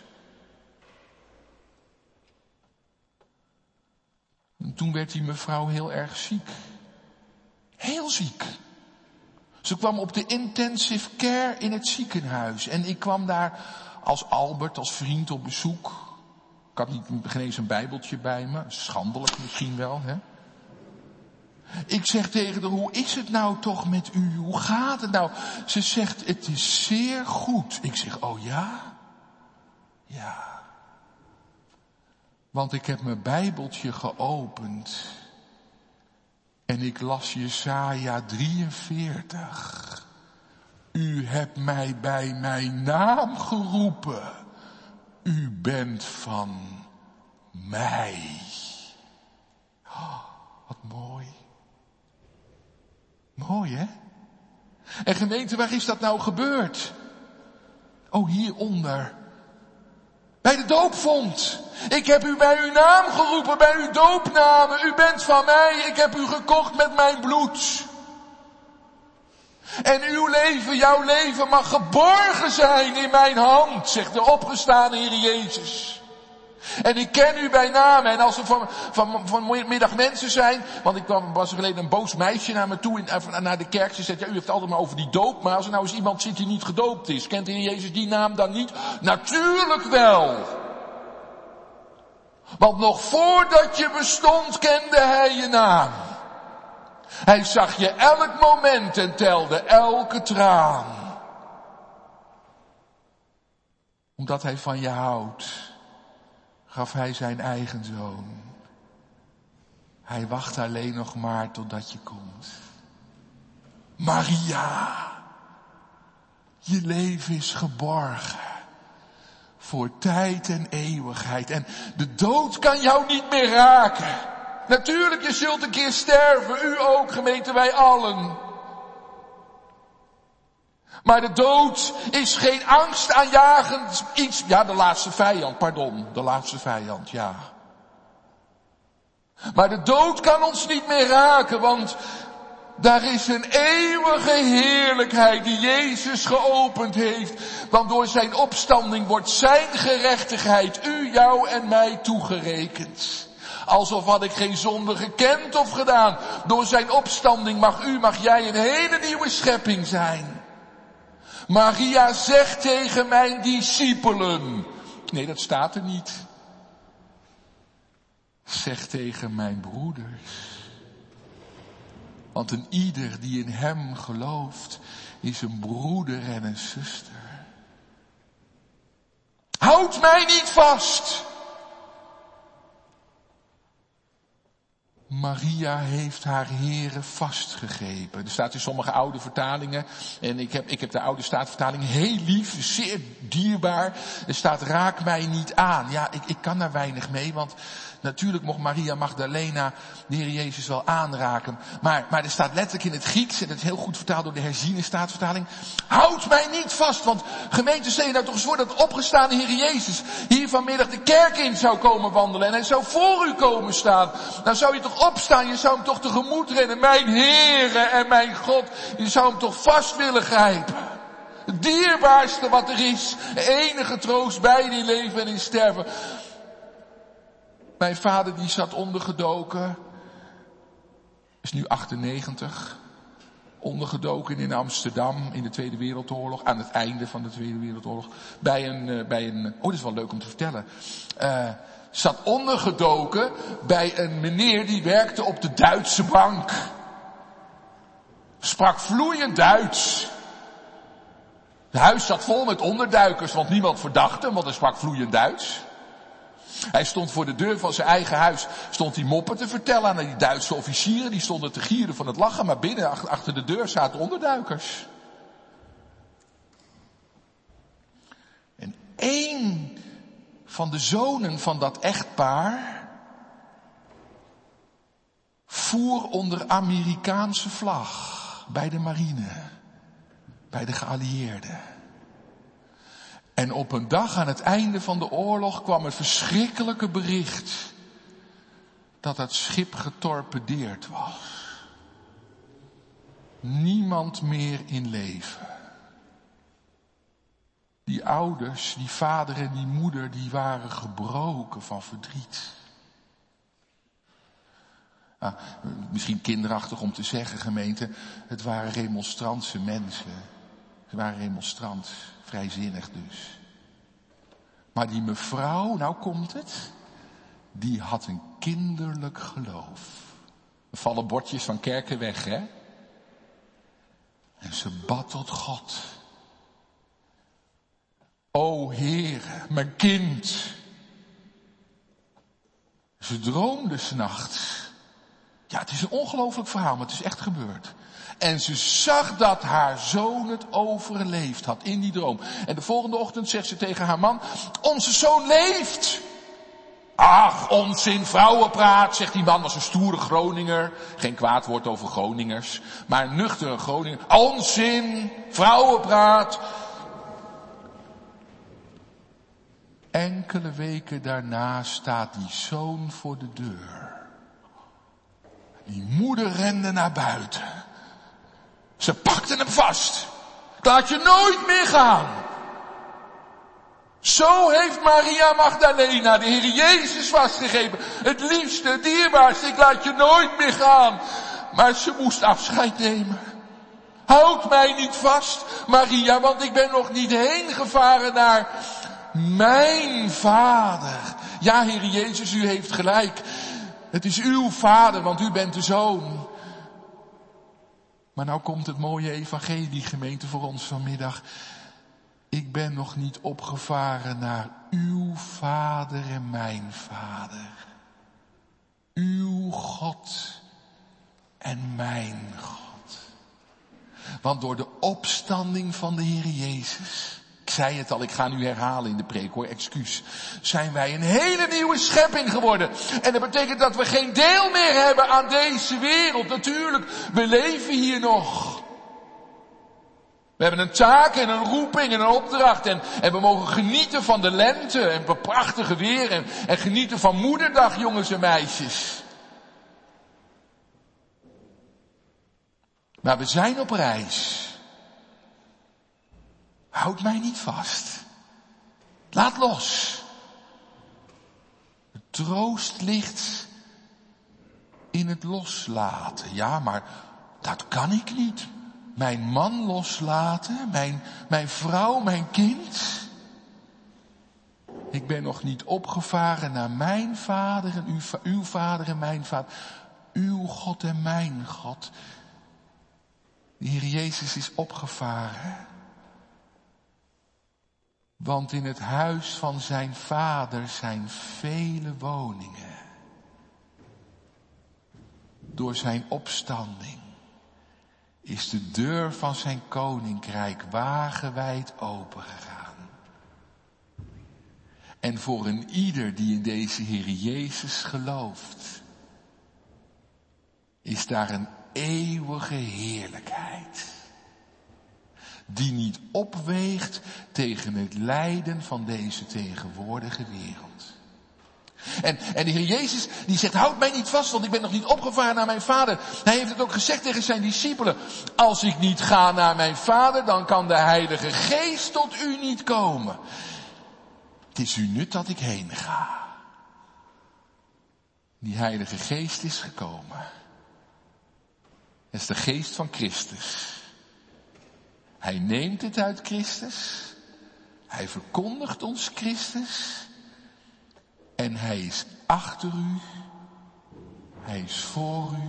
En toen werd die mevrouw heel erg ziek. Heel ziek. Ze kwam op de intensive care in het ziekenhuis. En ik kwam daar als Albert, als vriend op bezoek. Ik had niet geen eens een bijbeltje bij me. Schandelijk misschien wel, hè. Ik zeg tegen haar, hoe is het nou toch met u? Hoe gaat het nou? Ze zegt, het is zeer goed. Ik zeg, oh ja? Ja. Want ik heb mijn bijbeltje geopend. En ik las Jesaja 43. U hebt mij bij mijn naam geroepen. U bent van mij. Oh, wat mooi. Mooi, hè? En gemeente, waar is dat nou gebeurd? Oh, hieronder. Bij de doopvond. Ik heb u bij uw naam geroepen, bij uw doopnamen. U bent van mij, ik heb u gekocht met mijn bloed. En uw leven, jouw leven mag geborgen zijn in mijn hand, zegt de opgestane Heer Jezus. En ik ken u bij naam. En als er vanmiddag mensen zijn, want was er geleden een boos meisje naar me toe, naar de kerk. Ze zegt, ja, u heeft altijd maar over die doop, maar als er nou eens iemand zit die niet gedoopt is, kent de Heer Jezus die naam dan niet? Natuurlijk wel. Want nog voordat je bestond, kende hij je naam. Hij zag je elk moment en telde elke traan. Omdat hij van je houdt, gaf hij zijn eigen zoon. Hij wacht alleen nog maar totdat je komt. Maria, je leven is geborgen. Voor tijd en eeuwigheid. En de dood kan jou niet meer raken. Natuurlijk, je zult een keer sterven. U ook, gemeente, wij allen. Maar de dood is geen angstaanjagend iets. Ja, de laatste vijand, ja. Maar de dood kan ons niet meer raken, want daar is een eeuwige heerlijkheid die Jezus geopend heeft. Want door zijn opstanding wordt zijn gerechtigheid u, jou en mij toegerekend. Alsof had ik geen zonde gekend of gedaan. Door zijn opstanding mag jij een hele nieuwe schepping zijn. Maria zegt tegen mijn discipelen. Nee, dat staat er niet. Zeg tegen mijn broeders. Want een ieder die in hem gelooft, is een broeder en een zuster. Houd mij niet vast. Maria heeft haar Here vastgegrepen. Er staat in sommige oude vertalingen, en ik heb de oude Statenvertaling heel lief, zeer dierbaar. Er staat raak mij niet aan. Ja, ik kan daar weinig mee, want natuurlijk mocht Maria Magdalena de Heer Jezus wel aanraken. Maar er staat letterlijk in het Grieks, en dat is heel goed vertaald door de herziene Statenvertaling. Houd mij niet vast, want gemeente, stel je nou toch eens voor dat opgestaande Heer Jezus hier vanmiddag de kerk in zou komen wandelen en hij zou voor u komen staan. Dan zou je toch opstaan, je zou hem toch tegemoet rennen. Mijn Heere en mijn God, je zou hem toch vast willen grijpen. Het dierbaarste wat er is, enige troost bij in leven en in sterven. Mijn vader die zat ondergedoken, is nu 98, ondergedoken in Amsterdam in de Tweede Wereldoorlog, aan het einde van de Tweede Wereldoorlog, bij een dat is wel leuk om te vertellen, zat ondergedoken bij een meneer die werkte op de Duitse bank. Sprak vloeiend Duits. Het huis zat vol met onderduikers, want niemand verdacht hem, want hij sprak vloeiend Duits. Hij stond voor de deur van zijn eigen huis, stond hij moppen te vertellen aan die Duitse officieren. Die stonden te gieren van het lachen, maar binnen achter de deur zaten onderduikers. En één van de zonen van dat echtpaar voer onder Amerikaanse vlag bij de marine, bij de geallieerden. En op een dag aan het einde van de oorlog kwam het verschrikkelijke bericht dat het schip getorpedeerd was. Niemand meer in leven. Die ouders, die vader en die moeder, die waren gebroken van verdriet. Misschien kinderachtig om te zeggen, gemeente, het waren remonstrantse mensen. Ze waren remonstrant, vrijzinnig dus. Maar die mevrouw, nou komt het, die had een kinderlijk geloof. Er vallen bordjes van kerken weg, hè? En ze bad tot God. O Heer, mijn kind. Ze droomde 's nachts. Ja, het is een ongelooflijk verhaal, maar het is echt gebeurd. En ze zag dat haar zoon het overleefd had in die droom. En de volgende ochtend zegt ze tegen haar man, onze zoon leeft. Ach, onzin, vrouwenpraat, zegt die man, was een stoere Groninger. Geen kwaad woord over Groningers, maar een nuchtere Groninger. Onzin, vrouwenpraat. Enkele weken daarna staat die zoon voor de deur. Die moeder rende naar buiten. Ze pakte hem vast. Ik laat je nooit meer gaan. Zo heeft Maria Magdalena de Heer Jezus vastgegrepen. Het liefste, het dierbaarste, ik laat je nooit meer gaan. Maar ze moest afscheid nemen. Houd mij niet vast, Maria, want ik ben nog niet heen gevaren naar mijn vader. Ja, Heer Jezus, u heeft gelijk. Het is uw vader, want u bent de zoon. Maar nou komt het mooie evangelie, gemeente, voor ons vanmiddag. Ik ben nog niet opgevaren naar uw vader en mijn vader. Uw God en mijn God. Want door de opstanding van de Heer Jezus, ik zei het al, ik ga nu herhalen in de preek hoor, excuus, zijn wij een hele nieuwe schepping geworden. En dat betekent dat we geen deel meer hebben aan deze wereld. Natuurlijk, we leven hier nog. We hebben een taak en een roeping en een opdracht en we mogen genieten van de lente en van prachtige weer en genieten van moederdag, jongens en meisjes. Maar we zijn op reis. Houd mij niet vast. Laat los. De troost ligt in het loslaten. Ja, maar dat kan ik niet. Mijn man loslaten, mijn vrouw, mijn kind. Ik ben nog niet opgevaren naar mijn vader en uw vader en mijn vader. Uw God en mijn God. De Heer Jezus is opgevaren. Want in het huis van zijn vader zijn vele woningen. Door zijn opstanding is de deur van zijn koninkrijk wagenwijd opengegaan. En voor een ieder die in deze Heer Jezus gelooft, is daar een eeuwige heerlijkheid. Die niet opweegt tegen het lijden van deze tegenwoordige wereld. En de Heer Jezus die zegt, houd mij niet vast, want ik ben nog niet opgevaren naar mijn vader. Hij heeft het ook gezegd tegen zijn discipelen. Als ik niet ga naar mijn vader, dan kan de Heilige Geest tot u niet komen. Het is u nut dat ik heen ga. Die Heilige Geest is gekomen. Het is de geest van Christus. Hij neemt het uit Christus. Hij verkondigt ons Christus. En hij is achter u. Hij is voor u.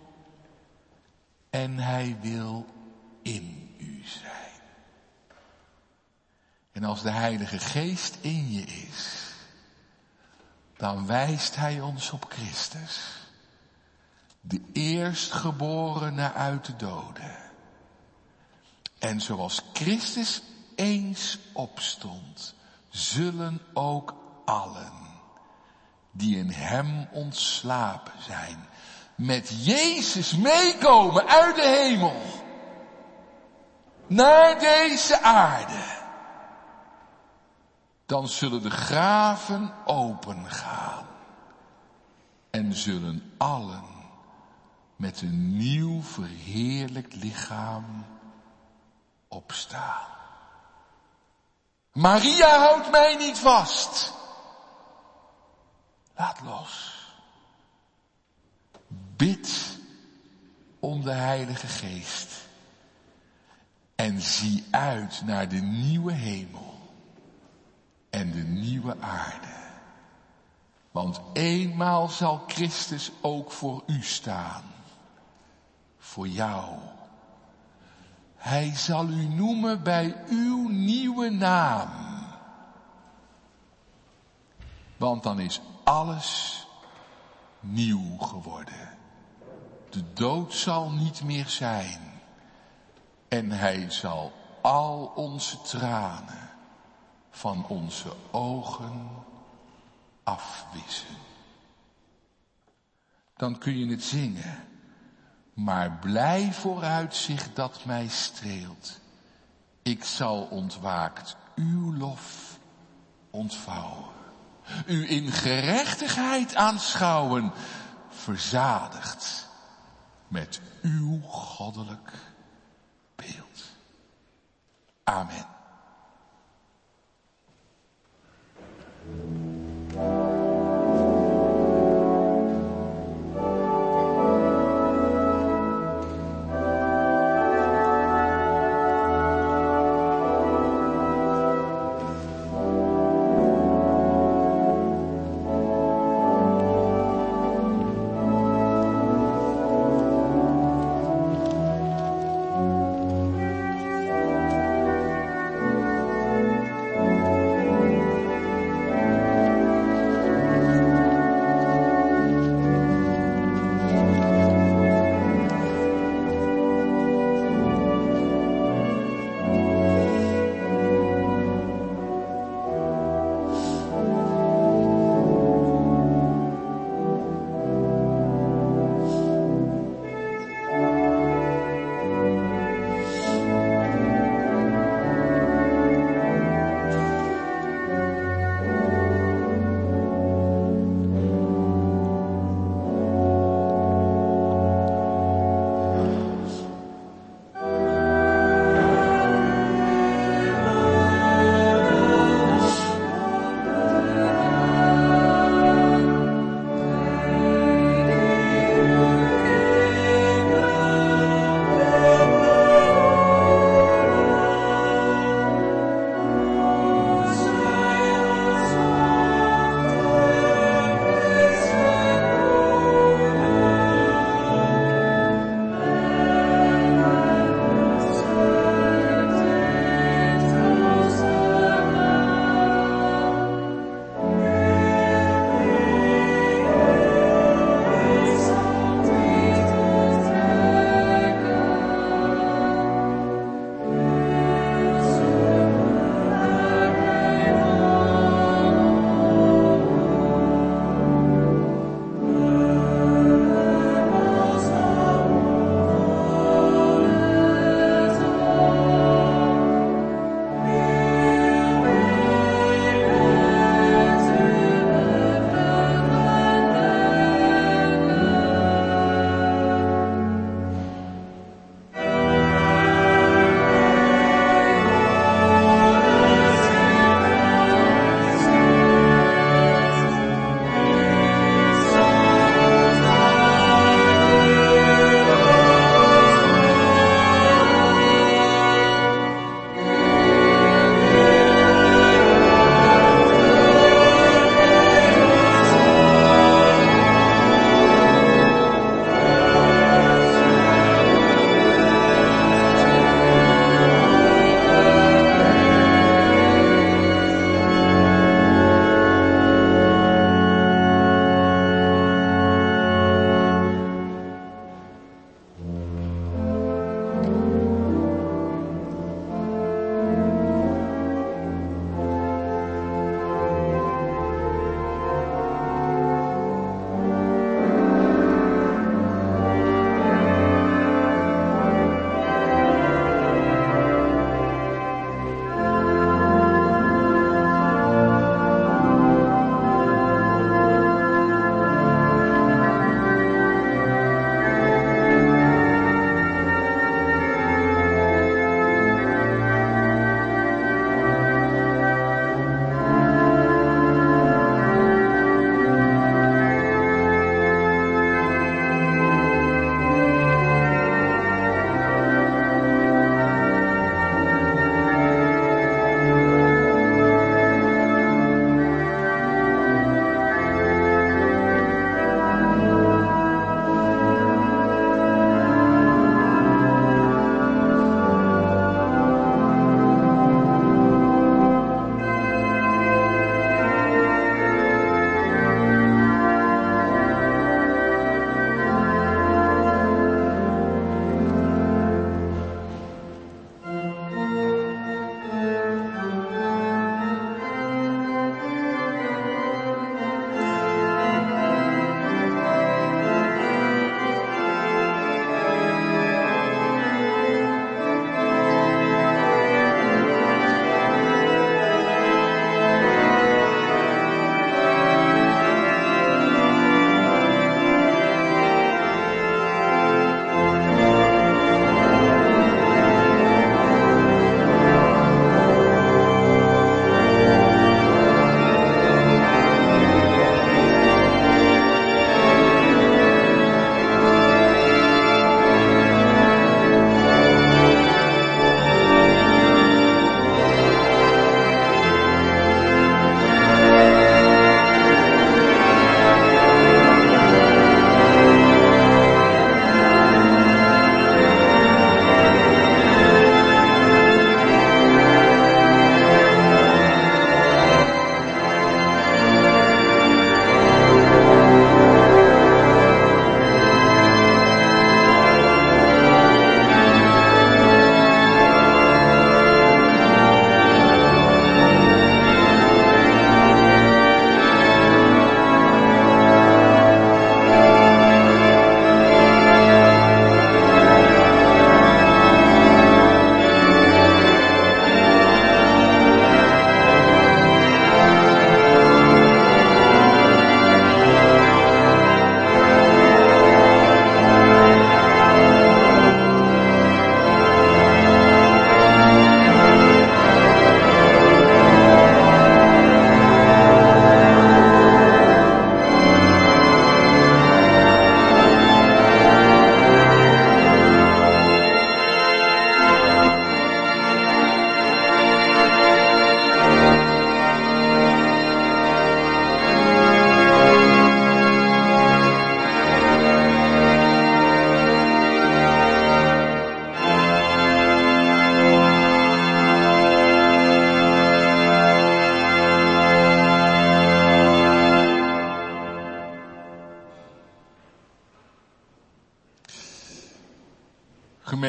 En hij wil in u zijn. En als de Heilige Geest in je is, dan wijst hij ons op Christus. De eerstgeborene uit de doden. En zoals Christus eens opstond, zullen ook allen die in hem ontslapen zijn, met Jezus meekomen uit de hemel naar deze aarde. Dan zullen de graven opengaan en zullen allen met een nieuw verheerlijkt lichaam opstaan. Maria houdt mij niet vast. Laat los. Bid om de Heilige Geest. En zie uit naar de nieuwe hemel en de nieuwe aarde. Want eenmaal zal Christus ook voor u staan. Voor jou. Hij zal u noemen bij uw nieuwe naam. Want dan is alles nieuw geworden. De dood zal niet meer zijn. En hij zal al onze tranen van onze ogen afwissen. Dan kun je het zingen. Maar blij vooruitzicht dat mij streelt. Ik zal ontwaakt uw lof ontvouwen. U in gerechtigheid aanschouwen. Verzadigd met uw goddelijk beeld. Amen.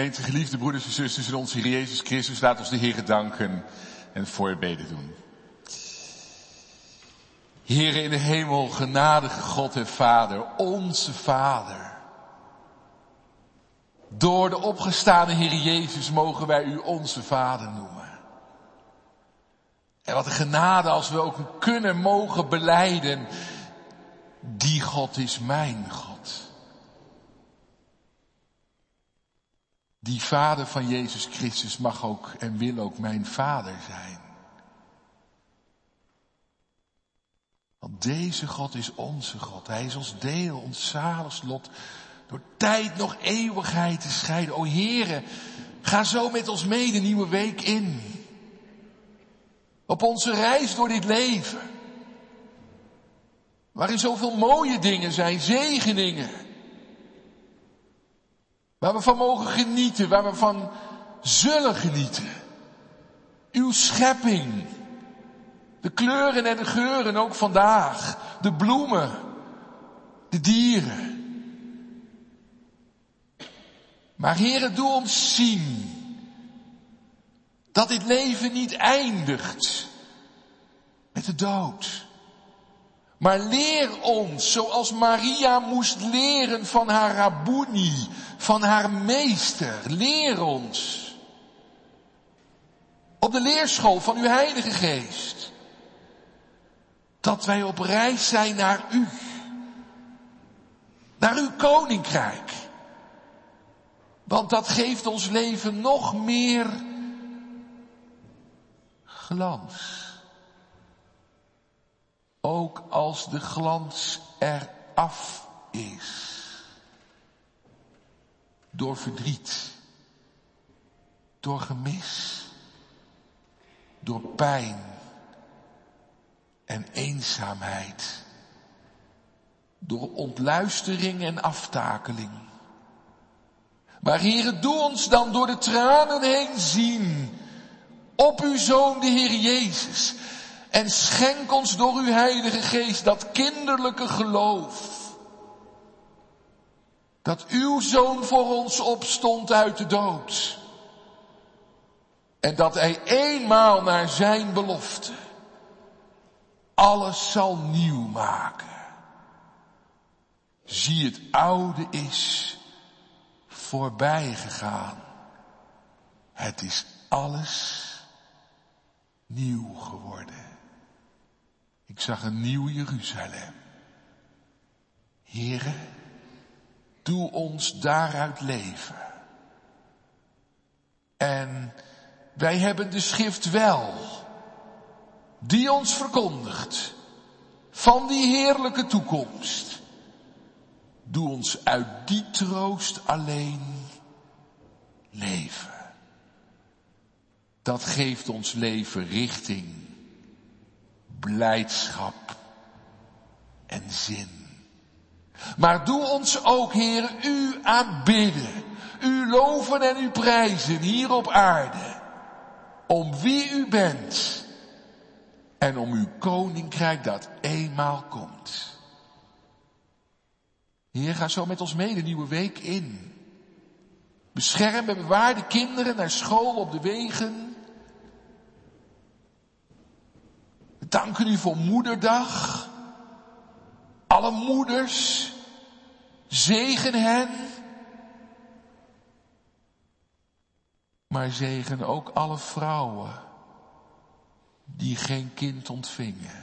Gemeente, geliefde broeders en zusters in onze Heer Jezus Christus, laat ons de Heere danken en voorbeden doen. Heere in de hemel, genadige God en Vader, onze Vader. Door de opgestane Heer Jezus mogen wij u onze Vader noemen. En wat een genade als we ook kunnen mogen belijden, die God is mijn God. Die Vader van Jezus Christus mag ook en wil ook mijn Vader zijn. Want deze God is onze God. Hij is ons deel, ons zaligslot. Door tijd nog eeuwigheid te scheiden. O Heere, ga zo met ons mee de nieuwe week in. Op onze reis door dit leven. Waarin zoveel mooie dingen zijn, zegeningen. Waar we van mogen genieten, waar we van zullen genieten. Uw schepping. De kleuren en de geuren ook vandaag. De bloemen. De dieren. Maar Heere, doe ons zien dat dit leven niet eindigt met de dood. Maar leer ons, zoals Maria moest leren van haar Rabboni, van haar meester. Leer ons. Op de leerschool van uw Heilige Geest. Dat wij op reis zijn naar u. Naar uw koninkrijk. Want dat geeft ons leven nog meer glans. Ook als de glans eraf is. Door verdriet. Door gemis. Door pijn. En eenzaamheid. Door ontluistering en aftakeling. Maar Heere, doe ons dan door de tranen heen zien op uw Zoon, de Heer Jezus. En schenk ons door uw Heilige Geest dat kinderlijke geloof. Dat uw Zoon voor ons opstond uit de dood. En dat hij eenmaal naar zijn belofte alles zal nieuw maken. Zie, het oude is voorbij gegaan. Het is alles nieuw geworden. Ik zag een nieuw Jeruzalem. Heere, doe ons daaruit leven. En wij hebben de schrift wel, die ons verkondigt van die heerlijke toekomst. Doe ons uit die troost alleen leven. Dat geeft ons leven richting, blijdschap en zin. Maar doe ons ook, Heer, u aanbidden, u loven en u prijzen hier op aarde. Om wie u bent en om uw koninkrijk dat eenmaal komt. Heer, ga zo met ons mee de nieuwe week in. Bescherm en bewaar de kinderen naar school op de wegen. We danken u voor Moederdag. Alle moeders, zegen hen. Maar zegen ook alle vrouwen die geen kind ontvingen.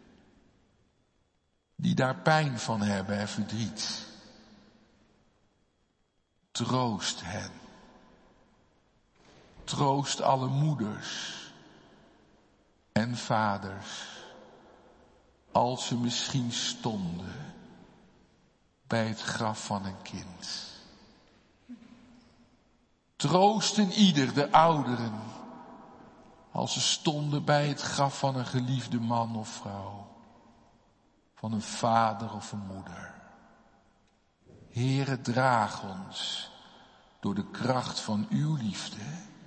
Die daar pijn van hebben en verdriet. Troost hen. Troost alle moeders en vaders. Als ze misschien stonden bij het graf van een kind. Troosten ieder, de ouderen, als ze stonden bij het graf van een geliefde man of vrouw. Van een vader of een moeder. Heere, draag ons door de kracht van uw liefde.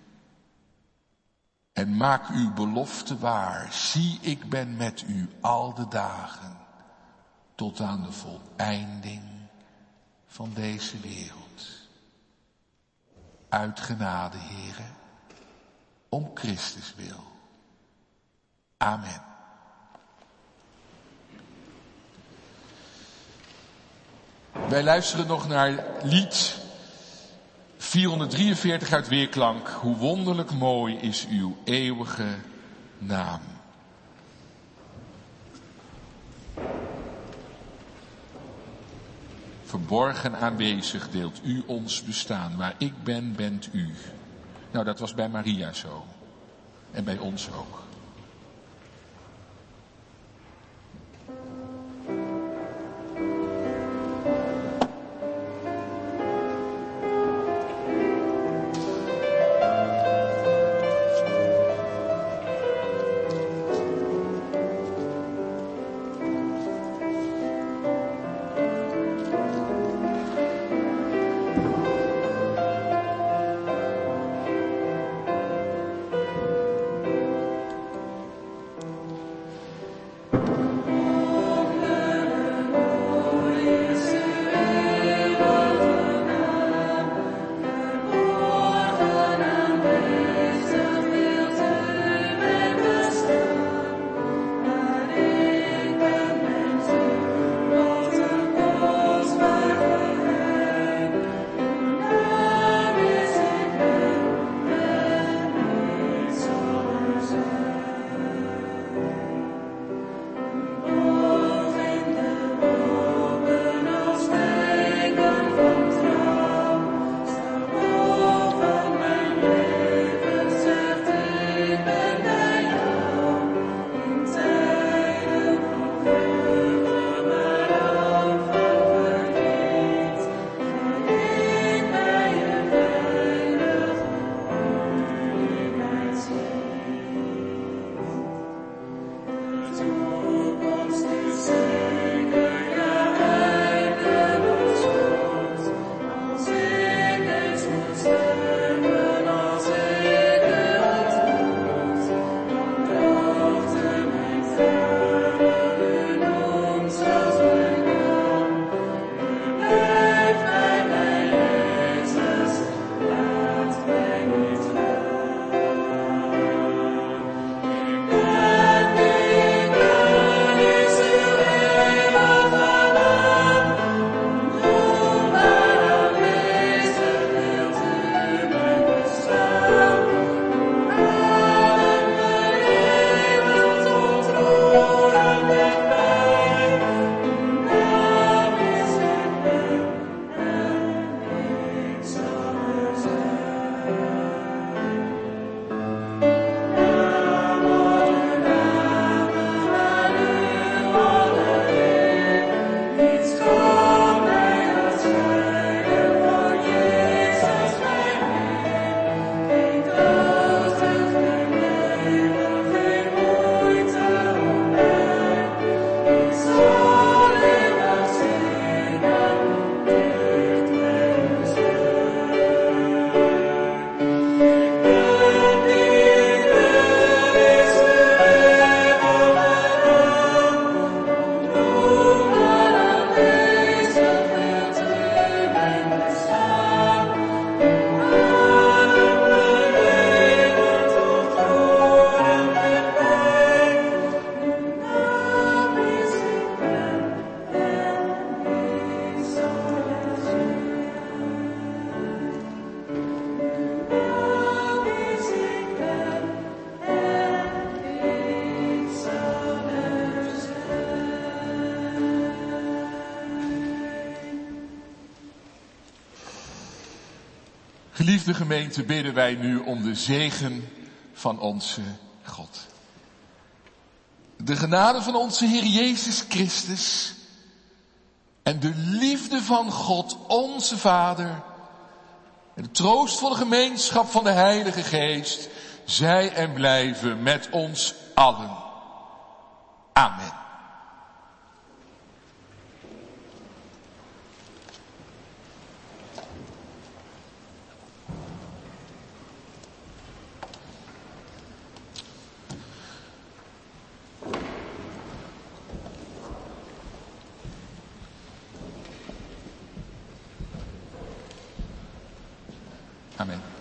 En maak uw belofte waar. Zie, ik ben met u al de dagen. Tot aan de voleinding van deze wereld. uit genade, Heere, om Christus wil. Amen. Wij luisteren nog naar lied 443 uit Weerklank. Hoe wonderlijk mooi is uw eeuwige naam. Verborgen aanwezig deelt u ons bestaan. Waar ik ben, bent u. Nou, dat was bij Maria zo. En bij ons ook. Geliefde gemeente, bidden wij nu om de zegen van onze God. De genade van onze Heer Jezus Christus en de liefde van God, onze Vader, en de troostvolle gemeenschap van de Heilige Geest, zij en blijven met ons allen. Amen. Amen. Amen.